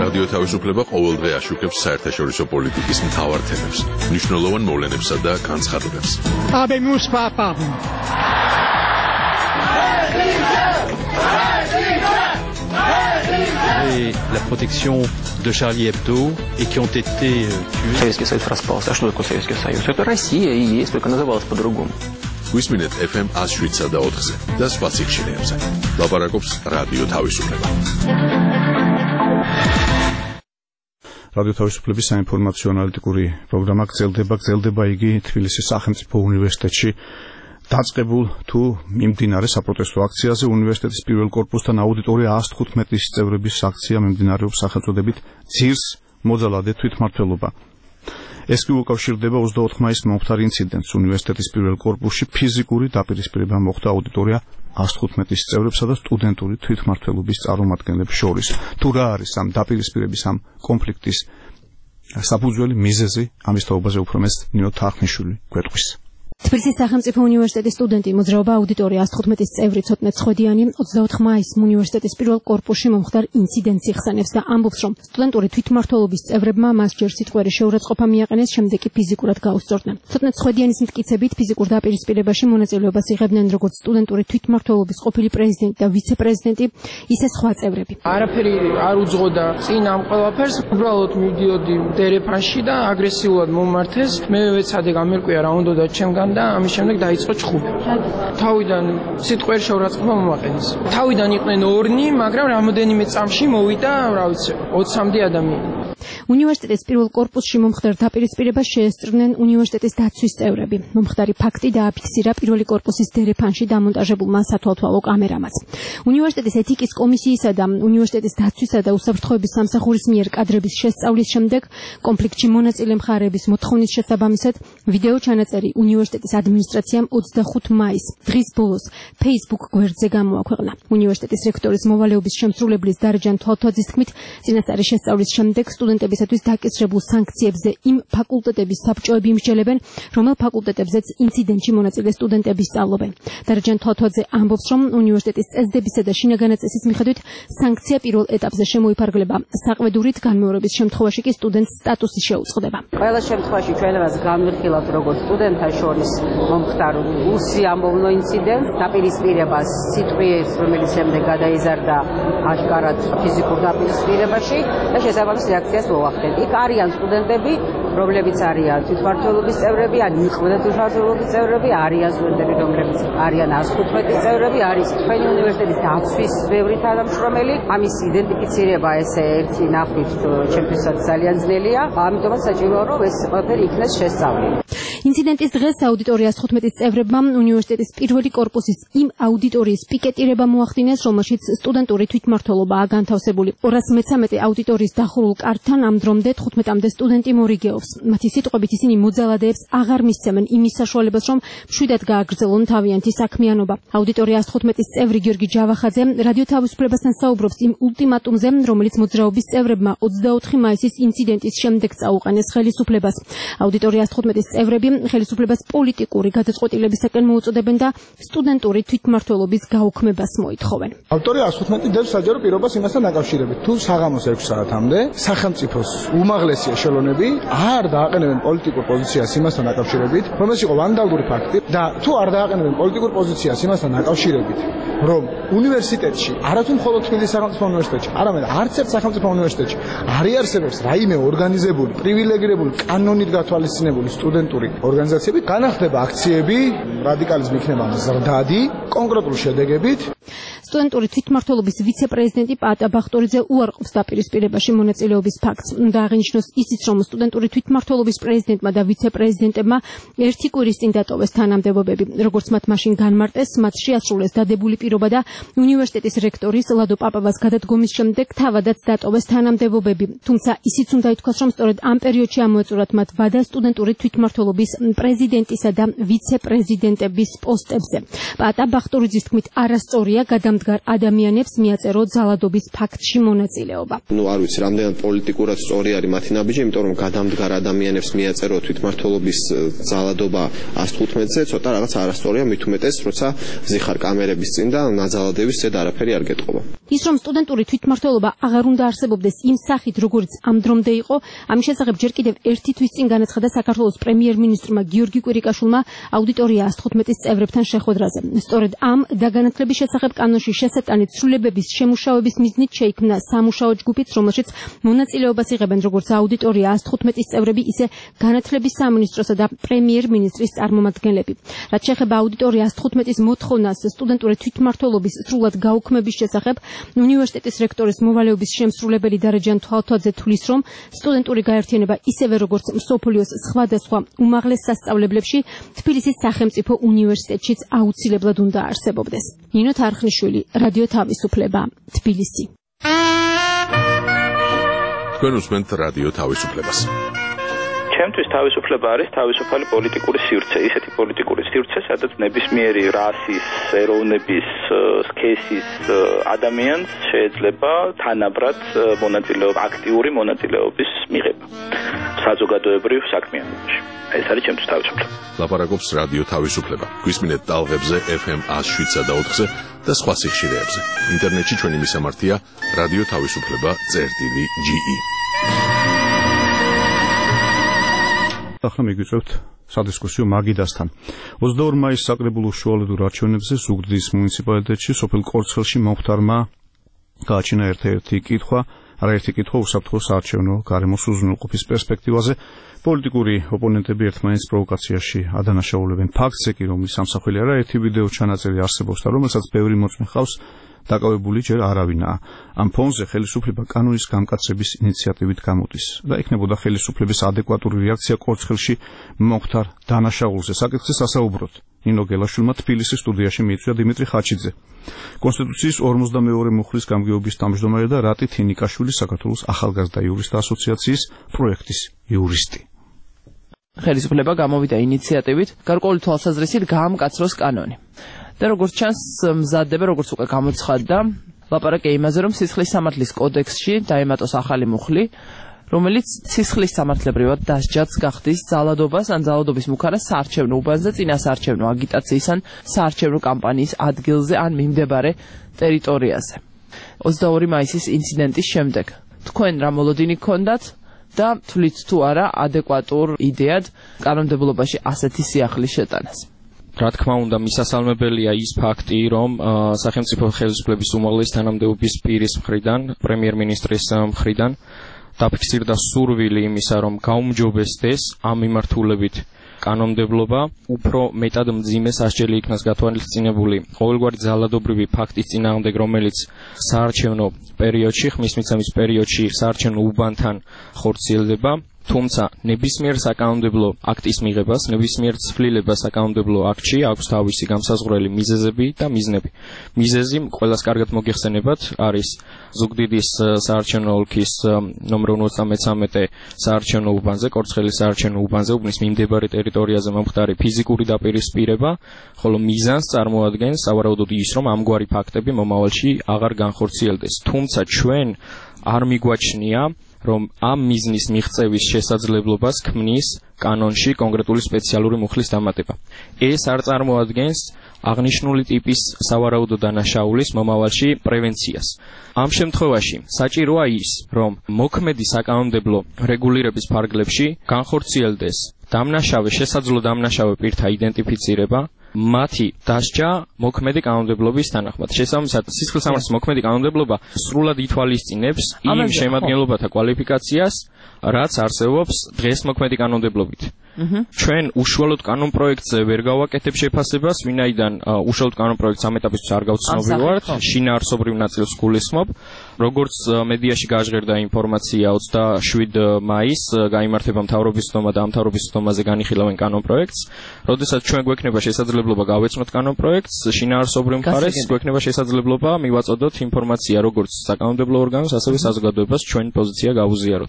რადიო თავისუფლება ყოველდღე აშუქებს საერთაშორისო პოლიტიკის მთავარ თემებს, მნიშვნელოვან მოვლენებსა და განცხადებებს. Habemus Papa. Et la protection de Charlie Hebdo et qui ont été tués. Советский Союз распался. А что такое Советский Союз? Это Россия и есть, только называлась по-другому. გვისმინეთ эф эм one oh seven და four-ზე და სხვა სიხშირეებზე. ლაპარაკობს რადიო თავისუფლება. რადიო თავისუფლების საინფორმაციო ანალიტიკური პროგრამა გრძელდება, გრძელდება იგი თბილისის სახელმწიფო უნივერსიტეტში დაწყებულ თუ მიმდინარე საპროტესტო აქციაზე. უნივერსიტეტის პირველ კორპუსთან აუდიტორია one hundred fifteen წევრების აქცია მიმდინარეობს სახელწოდებით ძირს მოძალადე თვითმმართველობა. ეს კი უკავშირდება twenty-fourth მაისს მომხდარ ინციდენტს. უნივერსიტეტის პირველ კორპუსში ფიზიკური დაპირისპირება მოხდა აუდიტორია one hundred fifteen წევრებსა და სტუდენტური თვითმმართველობის წარმომადგენლებს შორის. თუ რა არის ამ დაპირისპირების ამ კონფლიქტის საფუძველი მიზეზი, ამის თაობაზე უფრო მეც ნინო თახნიშვილი გვეტყვის. თბილისის სახელმწიფო უნივერსიტეტის სტუდენტი მოძრაობა აუდიტორია one hundred fifteen წევრი ცოტნე ცხოდიანი twenty-fourth მაისს უნივერსიტეტის პირველ კორპუსში მომხდარ ინციდენტს იხსენებს და ამბობს, რომ სტუდენტური თვითმმართველობის წევრებმა მას ჯერ სიტყვიერი შეურაცხყოფა მიაყენეს, შემდეგ კი ფიზიკურად გაუსწორდნენ. ცოტნე ცხოდიანის მტკიცებით ფიზიკურ დაპირისპირებაში მონაწილეობას იღებდნენ როგორც სტუდენტური თვითმმართველობის ყოფილი პრეზიდენტი და ვიცე-პრეზიდენტი, ისე სხვა წევრები. არაფერი არ უძღოდა წინ ამ ყველაფერს, უბრალოდ მივდიოდი დერეფანში და აგრესიულად მომმართეს. მე ვეცადე გამერკვია რა უნდა და ჩემგან და ამის შემდეგ დაიწყო ჩხუბი. თავიდან სიტყვიერ შეურაცხყოფა მომაყენეს. თავიდან იყვნენ ორნი, მაგრამ რამოდენიმე წამში მოვიდა, რა ვიცი, ოცამდე ადამიანი. უნივერსიტეტის პირველ კორპუსში მომხდარ დაპირისპირებას შეესწრნენ უნივერსიტეტის დაცვის წევრები. მომხდარი ფაქტი დააფიქსირა პირველი კორპუსის დერეფანში დამონტაჟებულმა სათვალთვალო კამერამაც. უნივერსიტეტის ეთიკის კომისიისა და უნივერსიტეტის დაცვისა და უსაფრთხოების სამსახურის მიერ კადრების შესწავლის შემდეგ კონფლიქტში მონაწილე მხარეების მოთხოვნის შესაბამისად ვიდეო ჩანაწერი უნივერსიტეტის ადმინისტრაციამ twenty-fifth მაისს დღის ბოლოს Facebook გვერდზე გამოაქვეყნა. უნივერსიტეტის რექტორის მოვალეობის შემსრულებლის დარეჯან თვალთვაძის თქმით, წინასწარი შესწავლის შემდეგ სტუდენტებისათვის დაკისრებულ სანქციებზე იმ ფაკულტეტების საბჭოები იმსჯელებენ, რომელ ფაკულტეტებზეც ინციდენტში მონაწილე სტუდენტები სწავლობენ. დარეჯან თვალთვაძე ამბობს, რომ უნივერსიტეტის წესდებისა და შინაგანი წესის მიხედვით სანქცია პირველ ეტაპზე შემოიფარგლება საყვედურით, განმეორების შემთხვევაში კი სტუდენტს სტატუსი შეუწყდება. ყველა შემთხვევაში ჩვენ მას განვიხილავთ როგორც სტუდენტთა შორის მომხდარ უსიამოვნო ინციდენტს, დაპირისპირებას სიტყვის, რომელიც შემდეგ გადაიზარდა აშკარად ფიზიკურ დაპირისპირებაში და შესაბამის რეაქციას მოახდენთ. იქ არიან სტუდენტები, რომლებიც არიან თვითმმართველობის წევრები, ან იყვნენ თვითმმართველობის წევრები, არიან სტუდენტები, რომლებიც არიან one hundred fifteen წევრები, არის თქვენი უნივერსიტეტის დაცვის ბევრი თანამშრომელი. ამის იდენტიფიცირება ესე ერთი ნახვით ჩემთვისაც ძალიან ძნელია, ამიტომაც საჭიროა რომ ეს ყველაფერი იქნეს შესწავლილი. ინციდენტის დღეს აუდიტორიას ხუთმეტი წევრებმა უნივერსიტეტის პირველი კორპუსის იმ აუდიტორიის პიკეტირება მოახდინეს, რომელშიც სტუდენტური თვითმმართველობაა განთავსებული. ორას მეცამეტე აუდიტორიის დახურულ კარტთან ამ დრომდე თხუთმეტამდე სტუდენტი მორიგეობს. მათი სიტყვებით ისინი მოძალადეებს აღარ მისცემენ იმის საშუალებას, რომ მშვიდად გააგრძელონ თავიანთი საქმიანობა. აუდიტორიას თხუთმეტის წევრი გიორგი ჯავახაძე რადიო თავისუფლებასთან საუბრობს იმ ულტიმატუმზე, რომელიც მოძრაობის წევრებმა ოცდაოთხი მაისის ინციდენტის შემდეგ წაუყენეს ხელისუფლებას. აუდიტორიას თხუთმეტის წევრები ხელისუფლებას პოლიტიკური გადაწყვეტილებისაკენ მოუწოდებენ და სტუდენტური თვითმმართველობის გაუქმებას მოითხოვენ. ავტორი one hundred fifteen დევს საჯარო პირობას იმასთან დაკავშირებით. თუ საღამოს six საათამდე სახელმწიფოს უმაღლესი ეშელონები არ დააყენებენ პოლიტიკურ პოზიციას იმასთან დაკავშირებით, რომ ეს იყო ვანდალური ფაქტი და თუ არ დააყენებენ პოლიტიკურ პოზიციას იმასთან დაკავშირებით, რომ უნივერსიტეტში, არათუ მხოლოდ თბილისის სახელმწიფო უნივერსიტეტში, არამედ არც ერთ სახელმწიფო უნივერსიტეტში არ იარსებებს რაიმე ორგანიზებული, პრივილეგირებული, კანონით გათვალისწინებული სტუდენტური ორგანიზაციები, განახდება აქციები, რადიკალიზმი იქნება მზრდადი, კონკრეტული შედეგებით. სტუდენტური თვითმმართველობის ვიცე-პრეზიდენტი პაატა ბახტურიძე უარყოფს დაპირისპირებაში მონაწილეობის ფაქტს. უნდა აღინიშნოს ისიც, რომ სტუდენტური თვითმმართველობის პრეზიდენტმა და ვიცე-პრეზიდენტებმა ერთი კვირის წინ დატოვეს თანამდებობები. როგორც მათ მაშინ განმარტეს, მათ შეასრულეს დადებული პირობა და უნივერსიტეტის რექტორის ლადო პაპავას გადადგომის შემდეგ თავადაც დატოვეს თანამდებობები. თუმცა ისიც უნდა ითქვას, რომ სწორედ ამ პერიოდში ამოეწურათ მათ ვადა სტუდენტური თვითმმართველობის პრეზიდენტისა და ვიცე-პრეზიდენტების პოსტებზე. პაატა ბახტურიძის თქმით, არასწორია გადამ გადამდგარ ადამიანებს მიაწერო ძალადობის ფაქტში მონაწილეობა. ნუ არ ვიცი, რამდენად პოლიტიკურად სწორი არის მათი ნაბიჯი, იმიტომ რომ გადამდგარ ადამიანებს მიაწერო თვითმმართველობის ძალადობა ას თხუთმეტზე, ცოტა რაღაც არასწორია, მით უმეტეს, როცა ზიხარ კამერების წინ და ნაძალადების ზედ არაფერი არ გეტყობა. ის რომ სტუდენტური თვითმმართველობა აღარ უნდა არსებობდეს იმ სახით, როგორც ამ დრომდე იყო, ამის შესახებ ჯერ კიდევ ერთი თვის წინ განაცხადა საქართველოს პრემიერ-მინისტრმა გიორგი კვირიკაშვილმა აუდიტორია ას თხუთმეტის წევრებთან შეხვედრაზე. სწორედ ამ დაგანათლების შესახებ კანონში შესატანით ცვლილებების შემუშავების მიზნით შეიქმნა სამუშაო ჯგუფიც, რომელშიც მონაწილეობას იღებენ როგორც აუდიტორია ას თხუთმეტის წევრები, ისე განათლების სამინისტროსა და პრემიერ-მინისტრის წარმომადგენლები. რაც შეეხება აუდიტორია ას თხუთმეტის მოთხოვნას სტუდენტური თვითმმართველობის სრულად გაუქმების შესახებ, უნივერსიტეტის რექტორის მოვალეობის შემსრულებელი დარეჯან თვალთვაძე თვლის, რომ სტუდენტური გაერთიანება ისევე როგორც მსოფლიოს სხვადასხვა უმაღლეს სასწავლებლებში თბილისის სახელმწიფო უნივერსიტეტშიც აუცილებლად უნდა არსებობდეს. ნინო თარხნიშვილი, რადიო თავისუფლება, თბილისი. თქვენ უსმენთ რადიო თავისუფლებას. ჩემთვის თავისუფლება არის თავისუფალი პოლიტიკური სივრცე, ისეთი პოლიტიკური სივრცე, სადაც ნებისმიერი რასის, ეროვნების, სქესის ადამიანს შეიძლება თანაბრად მონაწილეობა, აქტიური მონაწილეობის მიღება საზოგადოებრივ საქმიანობაში. ეს არის ჩემთვის თავისუფლება. ლაპარაკობს რადიო თავისუფლება. გვისმინეთ ტალღებზე ეფ ემ ას შვიდსა და ოთხზე და სხვა სიხშირეებზე. ინტერნეტში ჩვენი მისამართია რადიო თავისუფლება წერტილი ჯი ი. ახლა მიგვიწევთ სადისკუსიო მაგიდასთან. ოცდაორი მაისს საკრებულოს შუალედურ არჩევნებზე ზუგდიდის მუნიციპალიტეტში სოფელ კორცხელში მომხდარმა გააჩინა ერთ-ერთი კითხვა, არაერთი კითხვა უსაფრთხო საარჩევნო გარემოს უზრუნველყოფის პერსპექტივაზე. პოლიტიკური ოპონენტები ერთმანეთს პროვოკაციაში ადანაშაულებენ ფაქტზე კი, რომლის სამსახელი არაერთი ვიდეო ჩანაწერი არსებობს და რომელსაც ბევრი მოწმე ხავს, დაკავებული ჯერ არავინაა. ამ ფონზე ხელისუფლება კანონის გამკაცრების ინიციატივით გამოდის და იქნებოდა ხელისუფლების ადეკვატური რეაქცია კორცხელში მომხდარ დანაშაულზე. საკითხზე სასაუბროდ ნინო გელაშვილმა თბილისის სტუდიაში მიიწვია დიმიტრი ხაჩიძე, კონსტიტუციის ორმოცდამეორე მუხლის გამგეობის თავმჯდომარე და რატი თინიკაშვილი, საქართველოს ახალგაზრდა იურისტთა ასოციაციის პროექტის იურისტი. ხელისუფლება გამოვიდა ინიციატივით გარკვეული თვალსაზრისით გაამკაცროს კანონი. და როგორც ჩანს, მზადდება, როგორც უკვე გამოცხადდა, ლაპარაკია იმაზე, რომ სისხლის სამართლის კოდექსში დაემატოს ახალი მუხლი, რომელიც სისხლის სამართლებრივად დასჯაც გახდის ძალადობას ან ძალადობის მუქარას საარჩევნო უბანზე, წინა საარჩევნო აგიტაციის ან საარჩევნო კამპანიის ადგილზე ან მიმდებარე ტერიტორიაზე. ოცდაორი მაისის ინციდენტის შემდეგ თქვენ რა მოლოდინი გქონდათ და თვლით თუ არა ადეკვატურ იდეად კანონმდებლობაში ასეთი სიახლის შეტანას? რა თქმა უნდა, მისასალმებელია ის ფაქტი, რომ სახელმწიფო ხელისუფლების უმაღლესი თანამდებობის პირის მხრიდან, პრემიერ-მინისტრის მხრიდან დაფიქსირდა სურვილი იმისა, რომ გაუმჯობესდეს ამ მიმართულებით კანონმდებლობა, უფრო მეტად მძიმე სასჯელი იქნას გათვალისწინებული ყოველგვარი ძალადობრივი ფაქტის წინააღმდეგ, რომელიც საარჩევნო პერიოდში, ხმის მიცემის პერიოდში საარჩევნო უბანთან ხორციელდება. თუმცა ნებისმიერ საკანონმდებლო აქტის მიღებას, ნებისმიერ ცვლილებას საკანონმდებლო აქტში აქვს თავისი განსაზღვრელი მიზეზები და მიზნები. მიზეზი ყველას კარგად მოგეხსენებათ არის ზუგდიდის საარჩევნო ოლქის ნომერ ოცდამეცამეტე საარჩევნო უბანზე, კორცხელის საარჩევნო უბანზე უბნის მიმდებარე ტერიტორიაზე მომხდარი ფიზიკური დაპირისპირება, ხოლო მიზანს წარმოადგენს სავარაუდოდ ის, რომ ამგვარი ფაქტები მომავალში აღარ განხორციელდეს. თუმცა ჩვენ არ მიგვაჩნია რომ ამ მიზნის მიღწევის შესაძლებლობას ქმნის კანონში კონკრეტული სპეციალური მუხლის დამატება. ეს არ წარმოადგენს აღნიშნული ტიპის სავარაუდო დანაშაულის მომავალში პრევენციას. ამ შემთხვევაში საჭიროა ის, რომ მოქმედი საკანონმდებლო რეგულირების ფარგლებში განხორციელდეს დამნაშავე, შესაძლო დამნაშავე პირთა იდენტიფიცირება, მათი დასჯა მოქმედი კანონმდებლობის თანახმად. შესაბამისად, სისხლის სამართლის მოქმედი კანონმდებლობა სრულად ითვალისწინებს იმ შემადგენლობათა კვალიფიკაციას, რაც არსებობს დღეს მოქმედი კანონმდებლობით. ჩვენ უშუალოდ კანონპროექტზე ვერ გავაკეთებ შეფასებას, ვინაიდან უშუალოდ კანონპროექტს ამ ეტაპისთვის არ გავცნობივართ, შინაარსობრივ ნაწილს გულისხმობ. როგორც მედიაში გაჟღერდა ინფორმაცია, ოცდაშვიდი მაისს გაიმართება მთავრობის ცდომა და ამ მთავრობის ცდომაზე განიხილავენ კანონპროექტს. როდესაც ჩვენ გვექნება შესაძლებლობა გავეცნოთ კანონპროექტს, შინაარსობრივ მხარეს გვექნება შესაძლებლობა მივაწოდოთ ინფორმაცია როგორც საკანონმდებლო ორგანოს, ასევე საზოგადოებას ჩვენი პოზიცია გავუზიაროთ.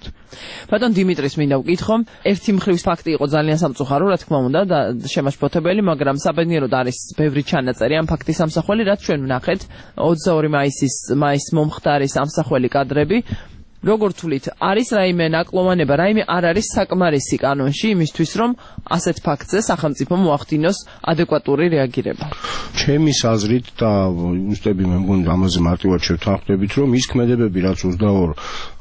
ბატონ დიმიტრის მინდა ვკითხო, ერთი მხრივ ფაქტი იყო ძალიან სამწუხარო, რა თქმა უნდა და შემაშფოთებელი, მაგრამ საბედნიეროდ არის ბევრი ჩანაწერი ამ ფაქტის ამსახველი, რაც ჩვენ ვნახეთ ოცდაორი მაისის მაისის მომხდარის ამსახველი კადრები. Როგორ თვლით, არის რაიმე ნაკლოვანება, რაიმე არ არის საკმარისი კანონში იმისთვის, რომ ასეთ ფაქტზე სახელმწიფო მოახდინოს ადეკვატური რეაგირება? ჩემი აზრით და უსტები მე მგონი ამაზე მარტივად შევთანხმდებით, რომ ის ქმედებები, რაც ოცდაორ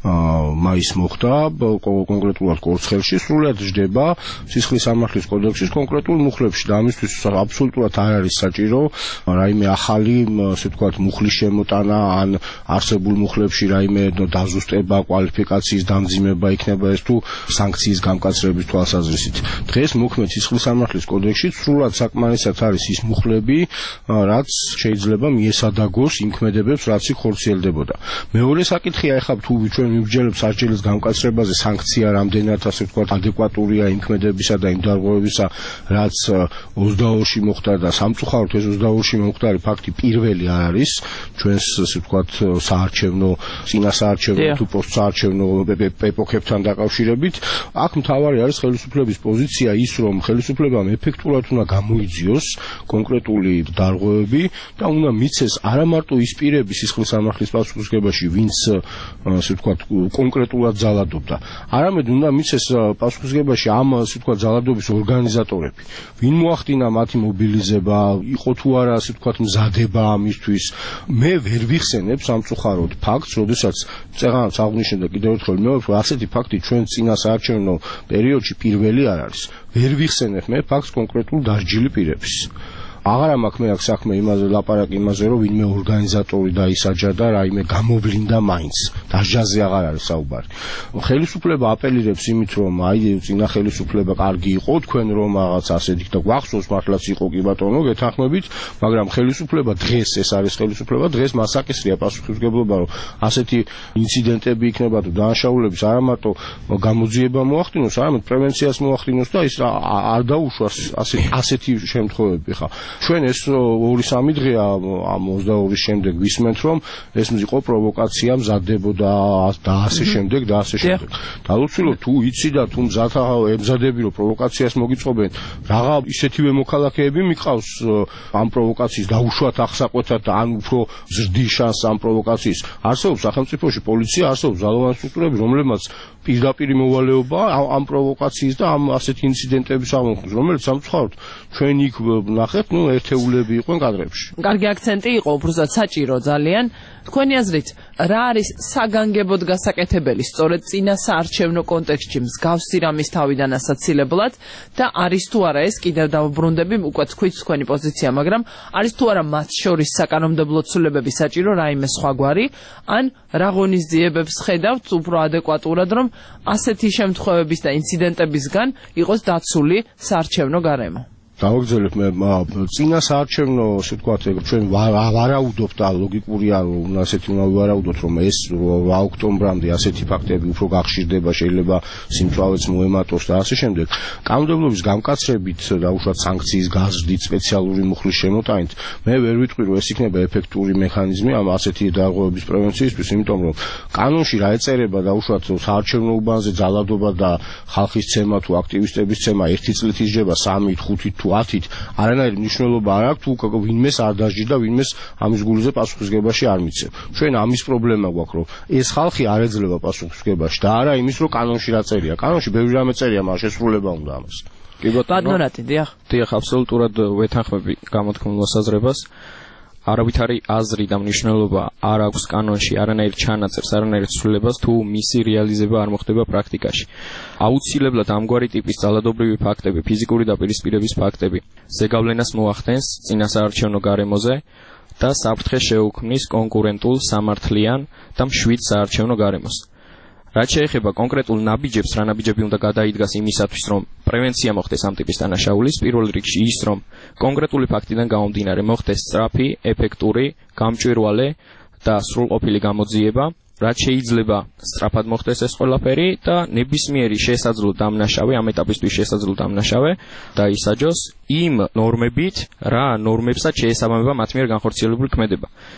მაისს მოხდა, კონკრეტულად კორცხელში, სრულად ჯდება სისხლის სამართლის კოდექსის კონკრეტულ მუხლებში და ამისთვის აბსოლუტურად არ არის საჭირო რაიმე ახალი, ასე ვთქვათ, მუხლის შემოტანა ან არსებულ მუხლებში რაიმე დაზუსტება, კვალიფიკაციის დამძიმება იქნება ეს თუ სანქციის გამკაცრების თვალსაზრისით. დღეს მოქმედ სისხლის სამართლის კოდექსში სრულად საკმარისად არის ის მუხლები, რაც შეიძლება მიესადაგოს იმ ქმედებებს, რაც იქ ხორციელდებოდა. მეორე საკითხია ახლა თუ ჩვენ მივსჯელებს სასჯელის გამკაცრებაზე სანქცია რამდენად ასე ვთქვათ ადეკვატურია იმ ქმედებისა და იმ დარღვევებისა, რაც ოცდაორში მოხდა და სამწუხაროდ ეს ოცდაორში მომხდარი ფაქტი პირველი არ არის ჩვენს ასე ვთქვათ საარჩევნო წინა საარჩევნო თუ პოსტსაარჩევნო ეპოქებთან დაკავშირებით. აქ მთავარი არის ხელისუფლების პოზიცია ის, რომ ხელისუფლებამ ეფექტურად უნდა გამოიძიოს კონკრეტული დარღვევები და უნდა მიცეს არა მარტო ის პირები სისხლის სამართლის პასუხისმგებაში, ვინც ასე ვთქვათ კონკრეტულად ძალადობდა, არამედ უნდა მიცეს პასუხისმგებაში ამ ასე ვთქვათ ძალადობის ორგანიზატორები, ვინ მოახდინა მათი მობილიზება, იყო თუ არა ასე ვთქვათ მზადება ამისთვის. მე ვერ ვიხსენებ სამწუხაროდ ფაქტს, როდესაც წეღანაც აღნიშნე და კიდევ ერთხელ მეორე რომ ასეთი ფაქტი ჩვენ წინა საარჩევნო პერიოდში პირველი არ არის. ვერ ვიხსენებ მე ფაქტს კონკრეტულ დასჯილი პირების. აღარ მაქვს მე აქ საქმე იმაზე ლაპარაკი იმაზე რომ ვინმე ორგანიზატორი დაისაჯა და რაიმე გამოვლინდა მაინც. დასჯაზე აღარ არის საუბარი. ხელისუფლება აპელირებს იმით რომ აი წინა ხელისუფლება კარგი იყო, თქვენ რომ რაღაც ასეთი და გვახსოვს მართლაც იყო კი ბატონო, გეთანხმებით, მაგრამ ხელისუფლება დღეს ეს არის ხელისუფლება, დღეს მას აკისრია პასუხისმგებლობა რომ ასეთი ინციდენტები იქნება თუ დანაშაულების არა მარტო გამოძიება მოახდინოს, არამედ პრევენციას მოახდინოს და ის არ დაუშვას ასეთი შემთხვევები ხა. ჩვენ ეს ორი სამი დღეა ამ ოცდაორის შემდეგ ვისმენთ რომ ეს იყო პროვოკაცია მზადდებოდა და ასე შემდეგ და ასე შემდეგ. დაუცილო თუ იცი და თუ მზათა ემზადები რომ პროვოკაციას მოგიწყობენ, რაღა ისეთივე მოქალაქეები მიყავს ამ პროვოკაციის დაუშვათ ახსაყვეთად და ან უფრო ზრდის შანსს ამ პროვოკაციის. არსებობს სახელმწიფოში პოლიცია, არსებობს ძალოვანი სტრუქტურები, რომლებმაც პირდაპირ მოვალეობა ამ პროვოკაციის და ამ ასეთი ინციდენტების აღმოჩენას, რომელიც სამწუხაროდ ჩვენ იქ ნახეთ, ну ერთეულები იყვნენ კადრებში. კარგი აქცენტი იყო, უბრალოდ საჭირო ძალიან. თქვენი აზრით, რა არის საგანგებოდ გასაკეთებელი სწორედ წინა საარჩევნო კონტექსტში მსგავსი რამის თავიდან ასაცილებლად და არის თუ არა ეს კიდევ დავუბრუნდები, უკვე თქვით თქვენი პოზიცია, მაგრამ არის თუ არა მათ შორის საკანონმდებლო ცვლილებები საჭირო რაიმე სხვაგვარი, ან რა ღონისძიებებს ხედავთ უფრო ადეკვატურად, რომ ასეთი შემთხვევების და ინციდენტებისგან იყოს დაცული საარჩევნო გარემო? დავაგრძელებ მე წინა საარჩევნო ასე ვთქვათ ჩვენ ვარაუდობთ და ლოგიკურია რომ ასეთი უნდა ვარაუდოთ რომ ეს ორი ოქტომბრამდე ასეთი ფაქტები უფრო გახშირდება, შეიძლება სიმწვავეც მოემატოს და ასე შემდეგ. კანონმდებლობის გამკაცრებით და უშუალოდ სანქციის გაზრდით სპეციალური მუხლის შემოტანით მე ვერ ვიტყვი რომ ეს იქნება ეფექტური მექანიზმი ამ ასეთი დარღვევების პრევენციისთვის, იმიტომ რომ კანონში რა ეწერება და უშუალოდ საარჩევნო უბანზე ძალადობა და ხალხის ცემა თუ აქტივისტების ცემა ერთი წლით ისჯება სამი ხუთი თუ ათით არანაირი მნიშვნელობა არ აქვს თუ ვინმეს არ დასჯიდა, ვინმეს ამის გულზე პასუხისმგებაში არ მიცემ. ჩვენ ამის პრობლემა გვაქვს, რომ ეს ხალხი არ ეძლევა პასუხისმგებაში და არა იმის, რომ კანონში რა წერია. კანონში ბევრი რამე წერია, მაგრამ შესრულება უნდა ამას. კი ბატონო, დიახ. დიახ, აბსოლუტურად ვეთანხმები გამოთქმულ მოსაზრებას. არავითარი აზრი და მნიშვნელობა არ აქვს კანონში არანაირ ჩანაწერს, არანაირ ცვლილებას თუ მისი რეალიზება არ მოხდება პრაქტიკაში. აუცილებლად ამგვარი ტიპის ძალადობრივი ფაქტები, ფიზიკური დაპირისპირების ფაქტები ზეგავლენას მოახდენს წინა საარჩევნო გარემოზე და საფრთხეს შეუქმნის კონკურენტულ, სამართლიან და მშვიდ საარჩევნო გარემოს. რაც შეეხება კონკრეტულ ნაბიჯებს, რა ნაბიჯები უნდა გადაიდგას იმისათვის, რომ პრევენცია მოხდეს ამ ტიპის დანაშაულის, პირველ რიგში ის, რომ კონკრეტული ფაქტიდან გამომდინარე მოხდეს სწრაფი, ეფექტური, გამჭვირვალე და სრულყოფილი გამოძიება, რაც შეიძლება სწრაფად მოხდეს ეს ყველაფერი და ნებისმიერი შესაძლო დამნაშავე, ამ ეტაპისთვის შესაძლო დამნაშავე დაისაჯოს იმ ნორმებით, რა ნორმებსაც შეესაბამება მათ მიერ განხორციელებული ქმედება.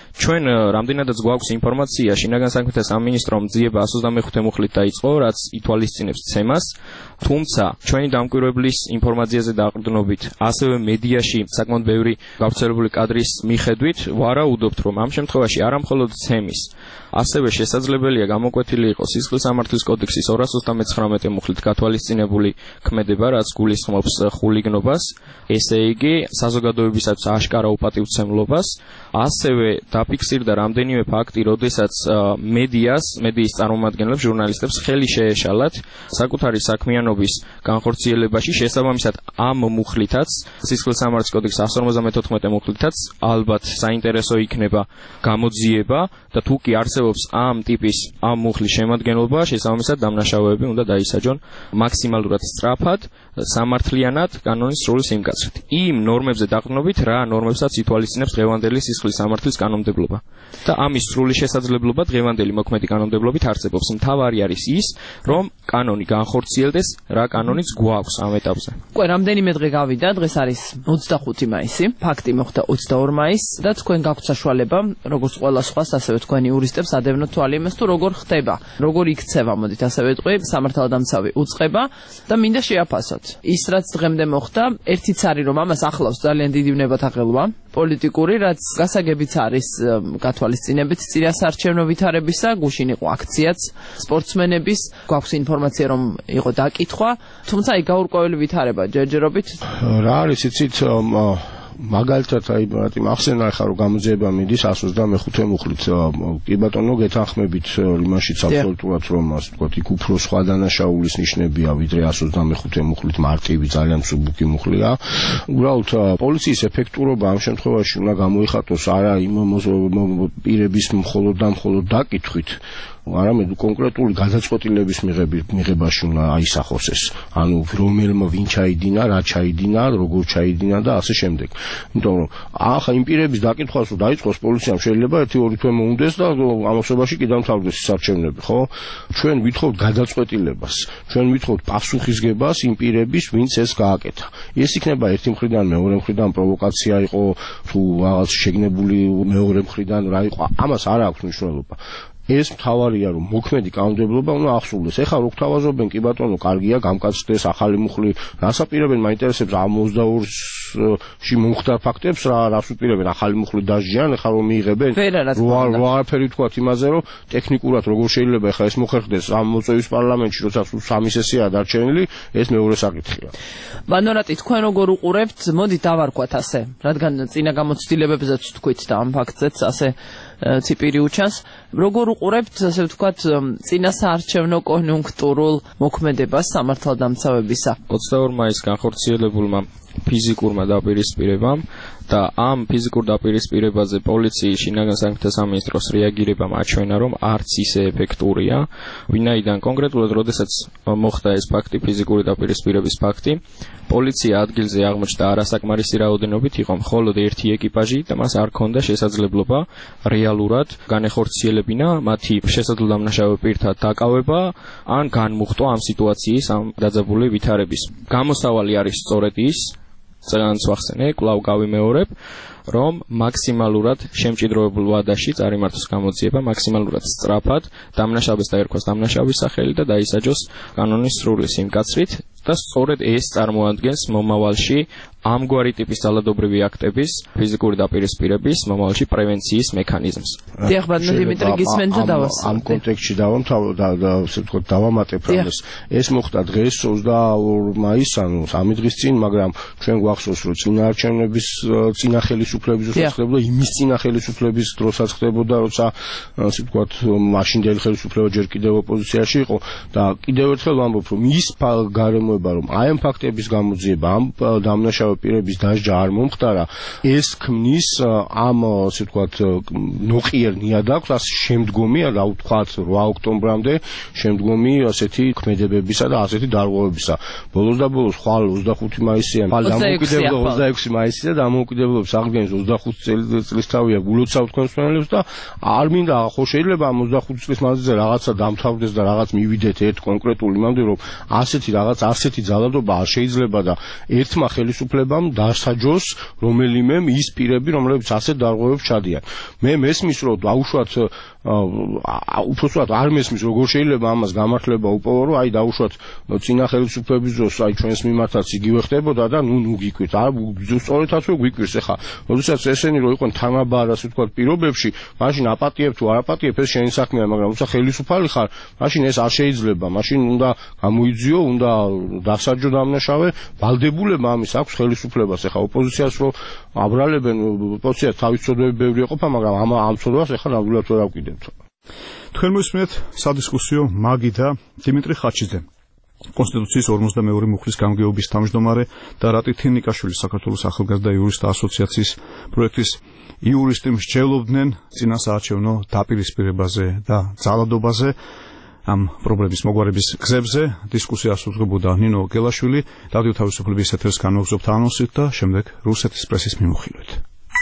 ჩვენ რამდენადაც გვაქვს ინფორმაცია, შინაგან საქმეთა სამინისტრომ ძიება εκατო ოცდამეხუთე მუხლით დაიწყო, რაც ითვალისწინებს ცემას, თუმცა ჩვენი დამკვირვებლის ინფორმაციაზე დაყრდნობით, ასევე მედიაში საკმაოდ ბევრი გავრცელებული კადრის მიხედვით, ვარაუდობთ, რომ ამ შემთხვევაში არამხოლოდ ცემის, ასევე შესაძლებელია გამოკვეთილი იყოს სისხლის სამართლის კოდექსის ორას ოცდამეცხრამეტე მუხლით გათვალისწინებული ქმედება, რაც გულისხმობს ხულიგნობას, ესე იგი საზოგადოებისათვის აშკარა უპატივცემლობას, ასევე დაფიქსირდა რამდენიმე ფაქტი, როდესაც მედიას, მედიის წარმომადგენლებს, ჟურნალისტებს ხელი შეეშალათ საკუთარი საქმიანობის განხორციელებაში, შესაბამისად ამ მუხლითაც, სისხლის სამართლის კოდექსის εκατო ორმოცდამეთოთხმეტე მუხლითაც ალბათ საინტერესო იქნება გამოძიება და თუ კი არსებობს ამ ტიპის ამ მუხლის შემადგენლობა, შესაბამისად დამნაშავეები უნდა დაისაჯონ მაქსიმალურად სწრაფად, სამართლიანად, კანონის სრული სიმკაცრით. იმ ნორმებზე დაყრდნობით, რა ნორმებსაც ითვალისწინებს დღევანდელი სისხლის სამართლის კანონმდებლობა. და ამის სრული შესაძლებლობა დღევანდელი მოქმედი კანონმდებლობით არსებობს. მთავარი არის ის, რომ კანონი განხორციელდეს, რა კანონიც გვაქვს ამ ეტაპზე. უკვე რამდენიმე დღე გავიდა, დღეს არის ოცდახუთი მაისი, ფაქტი მოხდა ოცდაორი მაისს და თქვენ გაქვთ საშუალება, როგორც ყველა სხვას, ასევე თქვენი იურისტებს ადევნოთ თვალი იმას, თუ როგორ ხდება, როგორ იქცევა, მოდით ასე ვეტყვი, სამართალდამცავი უწყება და მინდა შეაფასოთ. ის რაც დღემდე მოხდა, ერთიც არის, რომ ამას ახლავს ძალიან დიდი ვნებათაღელვა პოლიტიკური, რაც გასაგებიც არის გათვალისწინებით წინასაარჩევნო ვითარებისა, გუშინ იყო აქციაც სპორტსმენების, გვაქვს ინფორმაცია, რომ იყო დაკითხვა, თუმცა აი გაურკვეველი ვითარება ჯერჯერობით. რა არის იცით მაგალითად აი მათი ახსენა ახლა რომ გამოძიება მიდის εκατო ოცდამეხუთე მუხლით. კი ბატონო, გეთანხმებით იმაშიც აბსოლუტურად რომ ასე ვთქვათ, იქ უფრო სხვა დანაშაულის ნიშნებია ვიდრე εκατო ოცდამეხუთე მუხლით მარტივი ძალიან მსუბუქი მუხლია. უბრალოდ პოლიციის ეფექტურობა ამ შემთხვევაში უნდა გამოიხატოს არა იმ პირების მხოლოდ და მხოლოდ დაკითხვით, არამედ კონკრეტული გადაწყვეტილების მიღებაში უნდა აისახოს ეს. ანუ რომელმა ვინ ჩაიდინა, რა ჩაიდინა, როგორ ჩაიდინა და ასე შემდეგ. იმიტომ რომ ახლა იმ პირების დაკითხვას რომ დაიწყოს პოლიციამ შეიძლება ერთი ორი თვე მოუნდეს და ამასობაში კი დამთავრდეს ის არჩევნები, ხო? ჩვენ ვითხოვთ გადაწყვეტილებას, ჩვენ ვითხოვთ პასუხისგებას იმ პირების, ვინც ეს გააკეთა. ეს იქნება ერთი მხრიდან, მეორე მხრიდან პროვოკაცია იყო, თუ რაღაც შეგნებული მეორე მხრიდან რა იყო, ამას არ აქვს მნიშვნელობა. ეს მთავარია რომ მოქმედი კანონმდებლობა უნდა ახსოვდეს. ეხლა რო გთავაზობენ, კი ბატონო, კარგია, გამკაცდეს ახალი მუხლი, რას აპირებენ, მაინტერესებს ამ ოცდაორში მომხდარ ფაქტებს, რა რას უპირებენ, ახალი მუხლი დაჟიან, ეხლა რომ მიიღებენ. რო არაფერი თქვათ იმაზე, რომ ტექნიკურად როგორ შეიძლება ეხლა ეს მოხერხდეს ამ მოწვევის პარლამენტში, როცა სამი სესია დარჩენილი, ეს მეორე საკითხია. ბანორატი, თქვენ როგორ უყურებთ? მოდი დავარქვათ ასე, რადგან წინა გამოცდილებებზეც თქვით და ამ ფაქტზეც ასე ციპირი უჩანს. როგორ უყურებთ, ასე ვთქვათ, წინასაარჩევნო კონიუნქტურულ მოქმედებას სამართალდამცავებისა? ოცდაორი მაისს განხორციელებულმა ფიზიკურმა დაპირისპირებამ და ამ ფიზიკურ დაპირისპირებაზე პოლიციის შინაგან საქმეთა სამინისტროს რეაგირებამ აჩვენა, რომ არც ისე ეფექტურია, ვინაიდან კონკრეტულად როდესაც მოხდა ეს ფაქტი, ფიზიკური დაპირისპირების ფაქტი, პოლიცია ადგილზე აღმოჩნდა არასაკმარისი რაოდენობით, იყო მხოლოდ ერთი ეკიპაჟი და მას არ ჰქონდა შესაძლებლობა რეალურად განეხორციელებინა მათი შესაძლო დამნაშავე პირთა დაკავება ან განმუხტვა ამ სიტუაციის, ამ დაძაბული ვითარების. გამოსავალი არის სწორედ ის, ძალიან ვახსენე, კვლავ გავიმეორებ, რომ მაქსიმალურად შემჭიდროებულ ვადაში წარიმართოს გამოძიება, მაქსიმალურად სწრაფად დამნაშავეს დაერქვას დამნაშავის სახელი და დაისაჯოს კანონის სრული სიმკაცრით და სწორედ ეს წარმოადგენს მომავალში ამგვარი ტიპის ძალადობრივი აქტების, ფიზიკური დაპირისპირების მომავალში პრევენციის მექანიზმს. დიახ, ბატონო დიმიტრი, გისმენთ და დავასრულოთ. ამ კონტექსტში დავამთავრ და ასე ვთქვათ, დავამატებ რამეს. ეს მოხდა დღეს ოცდაორი მაისს, ანუ სამი დღის წინ, მაგრამ ჩვენ გვახსოვს, რომ წინა არჩევნების წინა ხელისუფლების დროსაც ხდებოდა, იმის წინა ხელისუფლების დროსაც ხდებოდა, როცა ასე ვთქვათ, მაშინდელი ხელისუფლება ჯერ კიდევ ოპოზიციაში იყო და კიდევ ერთხელ ვამბობ, რომ ის გარემოება, რომ აი ამ ფაქტების გამოძიება, ამ დამნაშავე პირების დასჯა არ მომხდარა, ეს ქმნის ამ ასე ვთქვათ ნოყიერ ნიადაგს ასე შემდგომი, რა ვთქვათ, რვა ოქტომბრამდე შემდგომი ასეთი ქმედებებისა და ასეთი დარღვევებისა. ბოლოს და ბოლოს ხვალ ოცდახუთი მაისია, ხვალ დამოუკიდებლობა ოცდაექვსი მაისია და დამოუკიდებლობის აღდგენის ოცდახუთი წლისთავია გულოცავ თქვენს მენელებს და არ მინდა ხო შეიძლება ამ ოცდახუთი წლის მანძილზე რაღაცა დამთავრდეს და რაღაც მივიდეთ ერთ კონკრეტულ იმამდე, რომ ასეთი რაღაც ასეთი ძალადობა არ შეიძლება და ერთმა ხელისუფლებამ ხელისუფლებამ დასაჯოს რომელიმე ის პირები, რომლებიც ასეთ დარღვევებს ჩადიან. მე მესმის, რომ დაუშვათ უბრალოდ არ მესმის, როგორ შეიძლება ამას გამართლება უპოვო, რომ აი დაუშვათ წინა ხელისუფლების დროს აი ჩვენს მიმართაც იგივე ხდებოდა და ნუ ნუ გიკვირთ. არ სწორედაც რომ გვიკვირს ახლა. როდესაც ესენი რო იყვნენ თანაბარ ასე ვთქვათ პირობებში, მაშინ აპატიებ თუ არ აპატიებ ეს შენი საქმეა, მაგრამ როცა ხელისუფალი ხარ, მაშინ ეს არ შეიძლება. მაშინ უნდა გამოიძიო, უნდა დასაჯო დამნაშავე, ვალდებულება ამის აქვს ხელისუფლებას. ახლა ოპოზიციას რო აბრალებენ, ოპოზიცია თავის ცოდვები ბევრი ეყოფა, მაგრამ ამ ამ ცოდვას ახლა ნამდვილად ვერ ავკიდებ. თქვენ მოსმენთ სადისკუსიო მაგი და დიმიტრი ხაჩიძე, კონსტიტუციის ორმოცდამეორი მუხლის გამგეობის თავმჯდომარე და რატი თინიკაშვილი, საქართველოს ახალგაზრდა იურისტთა ასოციაციის პროექტის იურისტი მსჯელობდნენ წინასაარჩევნო დაპირისპირებაზე და ძალადობაზე. ამ პრობლემის მოგვარების გზებზე დისკუსიას უძღვებოდა ნინო გელაშვილი, რადიო თავისუფლების ეთერს განვაგზავნებთ ანონსით და შემდეგ რუსეთის პრესის მიმოხილვით.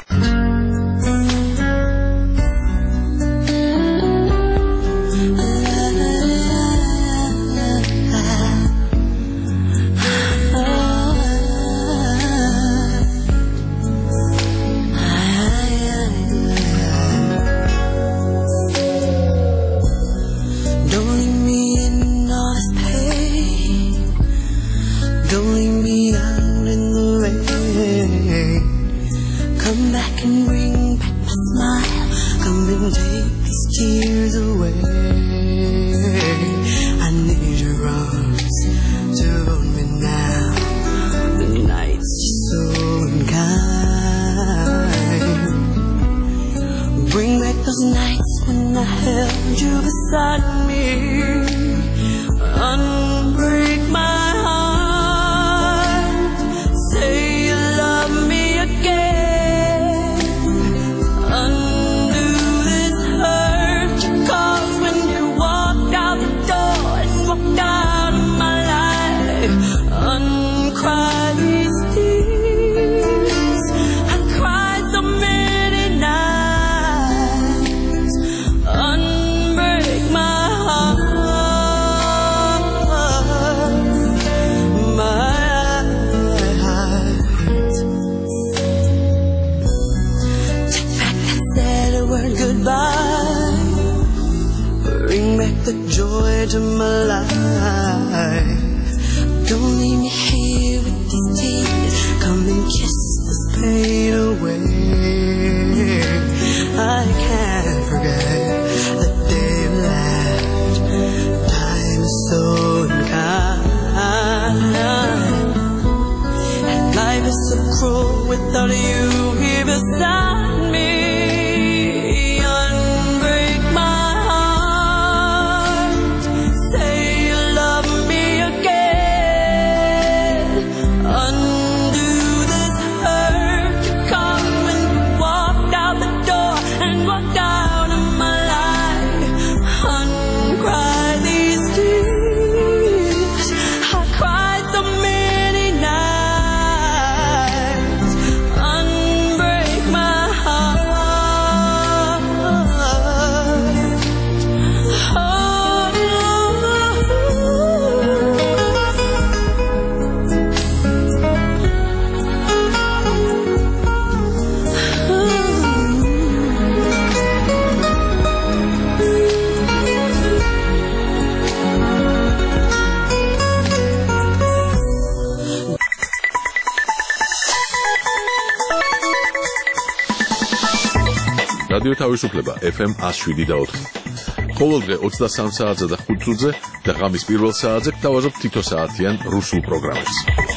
რადიო თავისუფლება ეფ ემ one oh seven და ოთხი. ყოველდღე ოცდასამ საათზე და ხუთ წუთზე და ღამის პირველ საათზე გთავაზობთ თითო საათიან რუსულ პროგრამებს.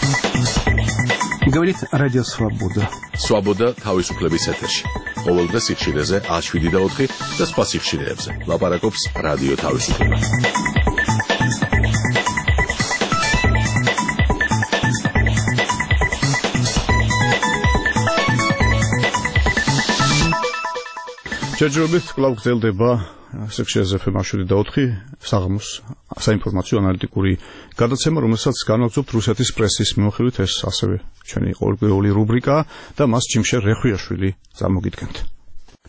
Говорит Радио Свобода. Свобода თავისუფლების ეთერში. ყოველდღე სიხშირეზე one oh seven და ოთხი და სხვა სიხშირეებზე. ლაპარაკობს რადიო თავისუფლება. ჯერჯერობით კვლავ გრძელდება სექციაზე ეფ ემ one oh seven და ოთხი საღამოს საინფორმაციო ანალიტიკური გადაცემა, რომელსაც განვაგრძობთ რუსეთის პრესის მიმოხილვით. ეს ასევე ჩვენი ყოველკვირეული რუბრიკა და მას ჯიმშე რეხვიაშვილი წარმოგიდგენთ.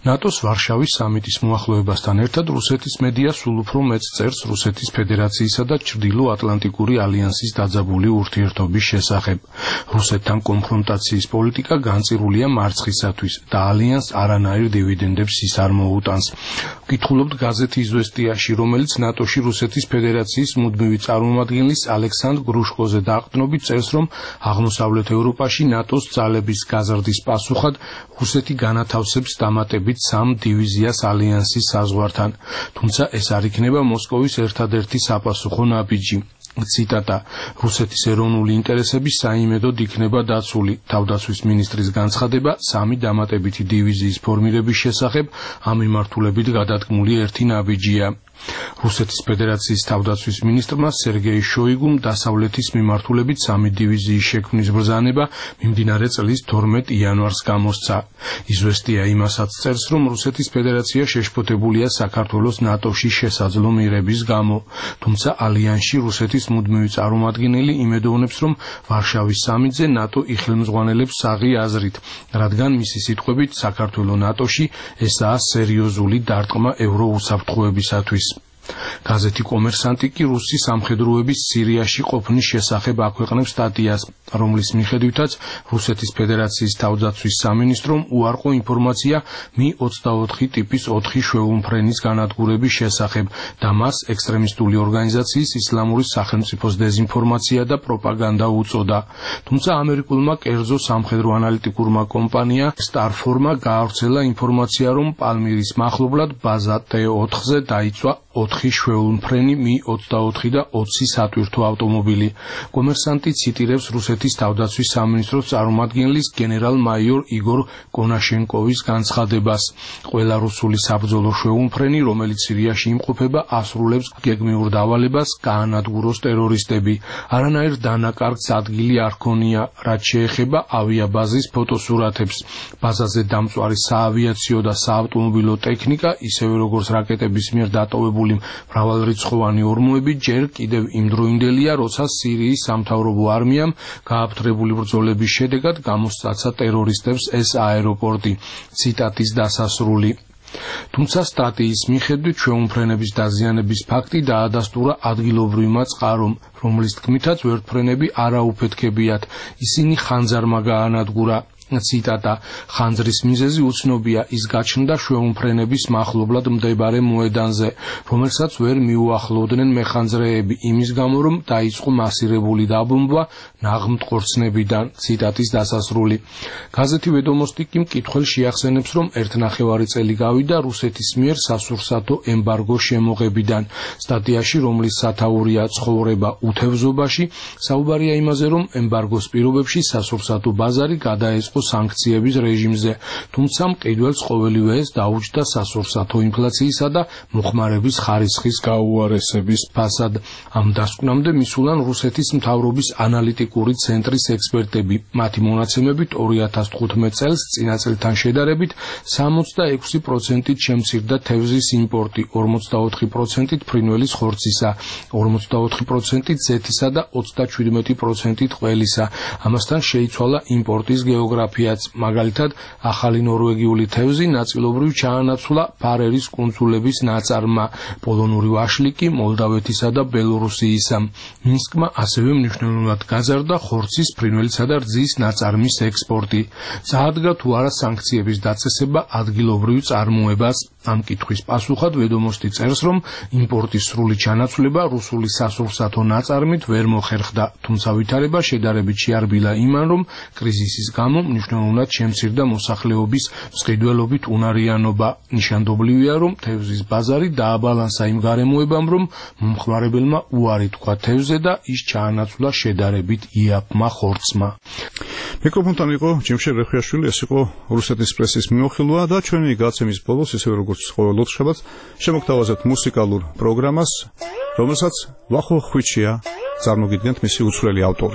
ნატოს ვარშავის სამიტის მოახლოებასთან ერთად რუსეთის მედია სულ უფრო მეც წერს რუსეთის ფედერაციისა და ჩრდილო-ატლანტიკური ალიანსის დაძაბული ურთიერთობის შესახებ. რუსეთთან კონფრონტაციის პოლიტიკა განწირულია მარცხისათვის და ალიანსს არანაირ დივიდენდებს ის არ მოუტანს. ვკითხულობთ გაზეთ „იზვესტიაში“, რომელიც ნატოში რუსეთის ფედერაციის მუდმივი წარმომადგენლის ალექსანდრ გრუშკოზე დაყრდნობით წერს, რომ აღმოსავლეთ ევროპაში ნატოს ძალების გაზრდის პასუხად რუსეთი განათავსებს დამატებით სამ დივიზიას ალიანსის საზღვართან, თუმცა ეს არ იქნება მოსკოვის ერთადერთი საპასუხო ნაბიჯი. ციტატა: რუსეთის ეროვნული ინტერესები საიმედოდ იქნება დაცული. თავდაცვის მინისტრის განცხადება სამი დამატებითი დივიზიის ფორმირების შესახებ ამ მიმართულებით გადადგმული ერთი ნაბიჯია. რუსეთის ფედერაციის თავდაცვის მინისტრმა სერგეი შოიგუმ დასავლეთის მიმართულებით სამი დივიზიის შექმნის ბრძანება მიმდინარე წლის თორმეტ იანვარს გამოსცა. იზვესტია იმასაც წერს, რომ რუსეთის ფედერაცია შეშფოთებულია საქართველოს ნატოში შესაძლო მიღების გამო, თუმცა ალიანსში რუსეთის მუდმივი წარმომადგენელი იმედოვნებს, რომ ვარშავის სამიტზე ნატო იხელმძღვანელებს საღი აზრით, რადგან მისი სიტყვებით საქართველო ნატოში ესაა სერიოზული დარტყმა ევროუსაფრთხოებისათვის. გაზეთი „კომერსანტი“ კი რუსი სამხედროების სირიაში ყოფნის შესახებ აქვეყნებს სტატიას, რომლის მიხედვითაც რუსეთის ფედერაციის თავდაცვის სამინისტრომ უარყო ინფორმაცია მი ოცდაოთხი ტიპის ოთხი შვეულმფრენის განადგურების შესახებ და მას ექსტრემისტული ორგანიზაციის ისლამური სახელმწიფოს დეზინფორმაცია და პროპაგანდა უწოდა. თუმცა ამერიკულმა კერძო სამხედრო ანალიტიკურმა კომპანია სტარფორმმა გაავრცელა ინფორმაცია, რომ პალმირის მახლობლად ბაზა ტე ოთხზე დაიწვა ოთხი შვეულმფრენი მი ოცდაოთხი და ოცი სატვირთო ავტომობილი. კომერსანტი ციტირებს რუსეთის თავდაცვის სამინისტროს წარმომადგენლის გენერალ-მაიორ იგორ კონაშენკოვის განცხადებას. ყველა რუსული საბრძოლო შვეულმფრენი, რომელიც სირიაში იმყოფება, ასრულებს გეგმიურ დავალებას გაანადგუროს ტერორისტები. არანაირ დანაკარგს ადგილი არ ჰქონია, რაც შეეხება ავიაბაზის ფოტოსურათებს. ბაზაზე დამწვარი საავიაციო და საავტომობილო ტექნიკა, ისევე როგორც რაკეტების მიერ დატოვებული მრავალრიცხოვანი ორმოები ჯერ კიდევ იმდროინდელია, როცა სირიის სამთავრობო არმიამ გააფთრებული ბრძოლების შედეგად გამოსცაცა ტერორისტებს ეს აეროპორტი. ციტატის დასასრული. თუმცა სტატიის მიხედვით შვეულმფრენების დაზიანების ფაქტი დაადასტურა ადგილობრივმა წყარომ, რომლის თქმითაც ვერტმფრენები არაუფეთქებიათ, ისინი ხანძარმა გაანადგურა. ციტატა: ხანძრის მიზეზი უცნობია, ის გაჩნდა შვეულმფრენების მახლობლად მდებარე მოედანზე, რომელსაც ვერ მიუახლოვდნენ მეხანძრეები, იმის გამო, რომ დაიწყო მასირებული დაბომბვა ნაღმტყორცნებიდან. ციტატის დასასრული. გაზეთი „ვედომოსტი“ კი მკითხველს შეახსენებს, რომ ერთნახევარი წელი გავიდა რუსეთის მიერ სასურსათო ემბარგო შემოღებიდან. სტატიაში, რომლის სათაურია ცხოვრება უთევზობაში, საუბარია იმაზე, რომ ემბარგოს პირობებში სასურსათო ბაზარი გადაეწყო სანქციების რეჟიმზე, თუმცა მყიდველს ყოველივე ეს დაუჯდა სასურსათო ინფლაციისა და მოხმარების ხარისხის გაუარესების ფასად. ამ დასკვნამდე მისულან რუსეთის მთავრობის ანალიტიკური ცენტრის ექსპერტები. მათი მონაცემებით ორი ათას თხუთმეტ წელს წინა წელთან შედარებით სამოცდაექვსი პროცენტით შემცირდა თევზის იმპორტი, ორმოცდაოთხი პროცენტით ფრინველის ხორცისა, ორმოცდაოთხი პროცენტით ზეთისა და ოცდაჩვიდმეტი პროცენტით ყველისა. ამასთან შეიცვალა იმპორტის გეოგრაფიაც, მაგალითად, ახალი ნორვეგიული თევზი ნაწილობრივ ჩაანაცვლა ფარერის კუნძულების ნაწარმმა, პოლონური ვაშლიკი მოლდავეთისა და ბელორუსიისა. მინსკმა ასევე მნიშვნელოვნად გაზარდა ხორცის, ფრინველისა და რძის ნაწარმის ექსპორტი. წაადგა თუ არა სანქციების დაწესება ადგილობრივ წარმოებას. ამ კითხვის პასუხად „ვედომოსტი“ წერს, რომ იმპორტის სრული ჩანაცვლება რუსული სასურსათო ნაწარმით ვერ მოხერხდა, თუმცა ვითარება შედარებით შეარბილა იმან, რომ კრიზისის გამო მნიშვნელოვნად შემცირდა მოსახლეობის მსყიდველობით უნარიანობა. ნიშანდობლივია, რომ თევზის ბაზარი დააბალანსა იმ გარემოებამ, რომ მომხმარებელმა უარი თქვა თევზზე და ის ჩაანაცვლა შედარებით იაფმა ხორცმა. მიკროფონთან იყო ჯიმშე რეხიაშვილი, ეს იყო რუსეთის პრესის მიმოხილვა და ჩვენი გაცემის ბოლოს, ისევე როგორც ყოველ ოთხშაბათს, შემოგთავაზებთ მუსიკალურ პროგრამას, რომელსაც ვახო ხვიჩია წარმოგიდგენთ მისი უცვლელი ავტორი.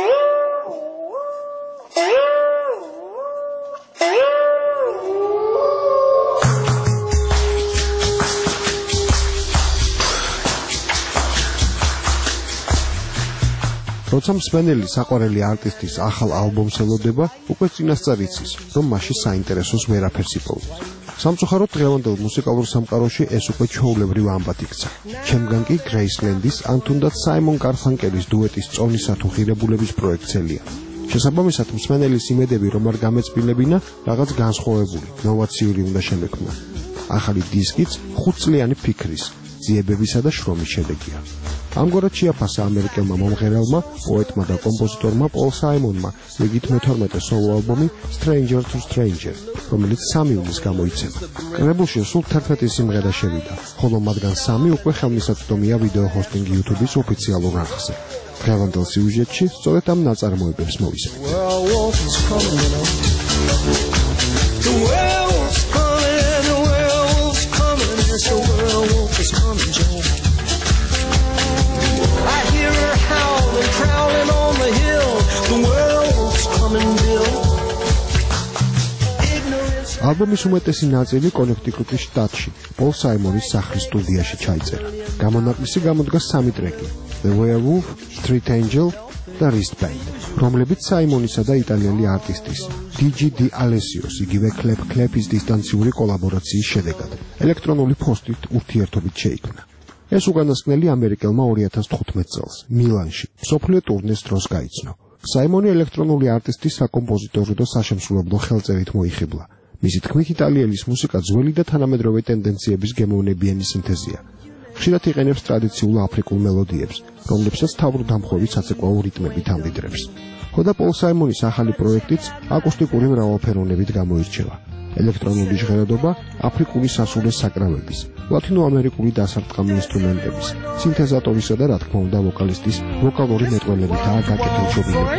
როცა მსმენელი საყვარელი არტისტის ახალ ალბომს ელოდება, უკვე წინასწარ იცის, რომ მასში საინტერესოს ვერაფერს იპოვებს. სამწუხაროდ დღევანდელ მუსიკალურ სამყაროში ეს უკვე ჩვეულებრივ ამბად იქცა. ჩემგან კი გრეისლენდის ან თუნდაც საიმონ გარფანკელის დუეტის წონისა თუ ღირებულების პროექტელია. შესაბამისად, მსმენელის იმედები რომ არ გამეწბილებინა, რაღაც განსხვავებული, ნოვაციური უნდა შემექმნა. ახალი დისკიც ხუთწლიანი ფიქრის, ძიებებისა და შრომის შედეგია. ამგვარად შეაფასა ამერიკელმა მომღერალმა, პოეტმა და კომპოზიტორმა პოლ საიმონმა რიგით მეთორმეტე სოლო ალბომი Stranger to Stranger, რომელიც სამი ივნისს გამოიცემა. კრებულში სულ თერთმეტი სიმღერა შევიდა, ხოლო მათგან სამი უკვე ხელმისაწვდომია ვიდეო ჰოსტინგ YouTube-ის ოფიციალურ არხზე. დღევანდელ სიუჟეტში სწორედ ამ ნაწარმოებებს მოვისმენთ. ალბომის უმეტესი ნაწილი კონექტიკუტის შტატში, პოლ საიმონის სახლის სტუდიაში ჩაიწერა. გამონაკლისი გამოდგა სამი ტრეკი: The Werewolf, Street Angel და Wristband, რომლებიც საიმონისა და იტალიელი არტისტის დი ჯი D'Alessios, იგივე Clap Clap-ის დისტანციური კოლაბორაციის შედეგად ელექტრონული ფოსტით ურთიერთობით შეიქმნა. ეს უკანასკნელი ამერიკელმა ორი ათას თხუთმეტ წელს მილანში მსოფლიო ტურნეს დროს გაიცნო. საიმონი ელექტრონული არტისტის საკომპოზიტორო და საშემსრულებლო ხელწერით მოიხიბლა. მისი თქმით, იტალიელის მუსიკა ძველი და თანამედროვე ტენდენციების გემოვნებიანი სინთეზია. ხშირად იყენებს ტრადიციულ აფრიკულ მელოდიებს, რომლებსაც თავბრუდამხვევი საცეკვაო რიტმებით ამდიდრებს. ხოდა პოლ საიმონის ახალი პროექტიც აკუსტიკური მრავალფეროვნებით გამოირჩევა. ელექტრონული ჟღერადობა, აფრიკული სასულე საკრავების, ლათინოამერიკული დასარტყამი ინსტრუმენტების, სინთეზატორისა და რა თქმა უნდა ვოკალისტის ვოკალური მეტყველებითაა გაკეთილშობილებული.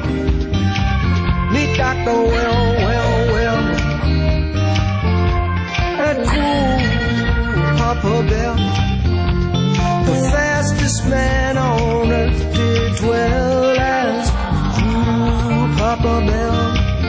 Papa Bell, the fastest man on earth did dwell as ooh, Papa Bell.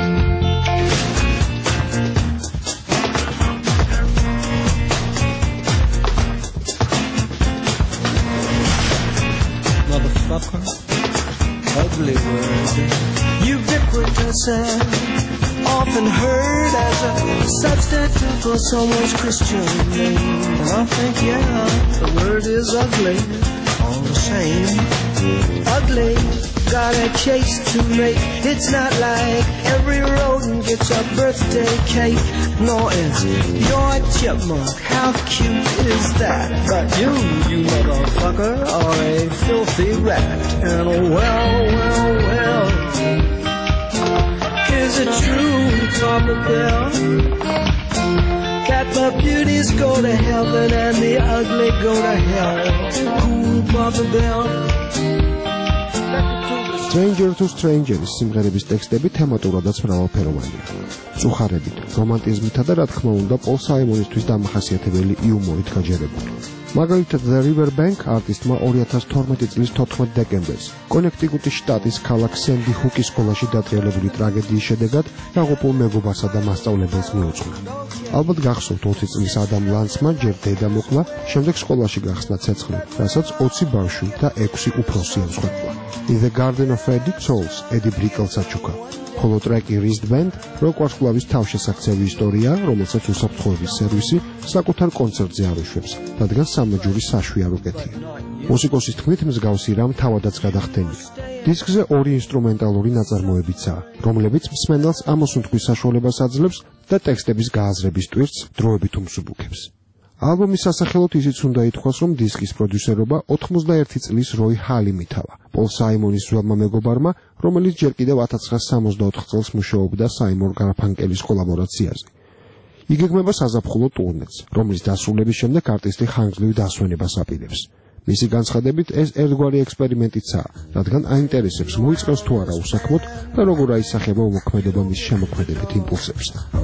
Motherfucker, ugly word, ubiquitous and often heard as a substitute for someone's Christian name. And I think, yeah, the word is ugly, all the same. Ugly, got a case to make. It's not like every rodent gets a birthday cake. Nor is your chipmunk. How cute is that? But you, you motherfucker, are a filthy rat. And well, well, well, is it true, Papa Bell, that the beauties go to heaven and the ugly go to hell? Cool, Papa Bell. Stranger to Stranger სიმღერების ტექსტები თემატურადაც მრავალფეროვანია. წუხარებით, რომანტიზმითა და რა თქმა უნდა პოლ საიმონისთვის დამახასიათებელი იუმორით გაჯერებული. მაგალითად, The Riverbank არტისტმა ორი ათას თორმეტი წლის თოთხმეტ დეკემბერს კონექტიკუტის შტატის ქალაქ სენდი ჰუკის სკოლაში დატრიალებული ტრაგედიის შედეგად დაღუპულ მეგობარსა და მასწავლებელს მიუძღვნა. ალბათ გახსოვთ ოცი წლის ადამ ლანცმა ჯერ დედა მოყლა, შემდეგ სკოლაში გახსნა ცეცხლი, რასაც ოცი ბავშვი და ექვსი უფროსი ემსხვერპლა. In the Garden of Eddie Souls, Eddie Brickell საჩუქა. ხოლო ტრეკი Wristband, როკ ვარსკვლავის თავშესაქცევი ისტორია, რომელსაც უსაფრთხოების სერვისი საკუთარ კონცერტზე არუშვებს, რადგან სამეჯური საშუია როკეთია. მუსიკოსის თქმით, მსგავსი რამ თავადაც გადახდენია. დისკზე ორი ინსტრუმენტალური ნაწარმოებიცაა, რომლებიც მსმენელს ამოსუნთქვის საშუალებას აძლევს და ტექსტების გააზრების ტვირთს დროებით უმსუბუქებს. ალბომის სასახელოდ ისიც უნდა ითქვას, რომ დისკის პროდიუსერობა ოთხმოცდაერთი წლის როი ჰალიმი თავა, პოლ საიმონის ძველმა მეგობარმა, რომელიც ჯერ კიდევ ათას ცხრაასა სამოცდაოთხ წელს მუშაობდა საიმონ გარფანკელის კოლაბორაციაზე. იგეგმება საზაფხულო ტურნეც, რომლის დასრულების შემდეგ არტისტი ხანგრძლივ დასვენებას აპირებს. მისი განცხადებით, ეს ერთგვარი ექსპერიმენტიცაა, რადგან აინტერესებს მოიწყებს თუ არა უსაქმოდ და როგორ აისახება უმოქმედება მის შემოქმედებით იმპულსებს.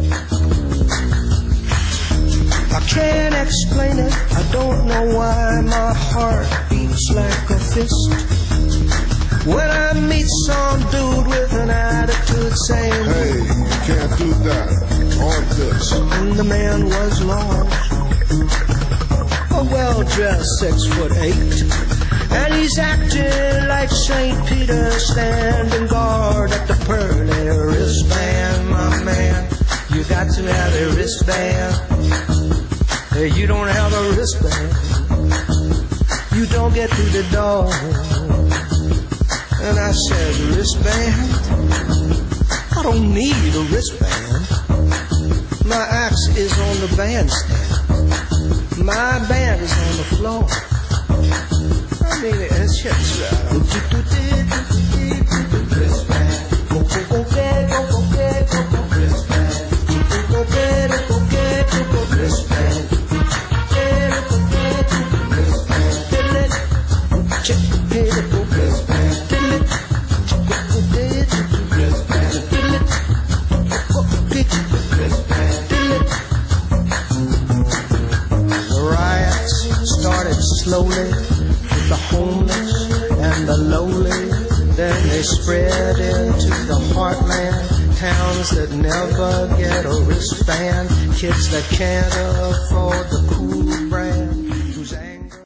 I can't explain it, I don't know why my heart beats like a fist when I meet some dude with an attitude saying, hey, you can't do that, on this. And the man was long, a well-dressed six foot eight, and he's acting like Saint Peter standing guard at the pearly wristband. My man, You got to have a wristband. Hey, you don't have a wristband, you don't get through the door. And I said, wristband? I don't need a wristband. My axe is on the bandstand. My band is on the floor. I mean, it's just right. Wristband. Go, go, go, get, go, go, get, go, go, wristband. Go, go, get, go, get, go, go, wristband. Slowly with the homeless and the lowly, then they spread into the heartland, towns that never get a wristband, kids that can't afford the cool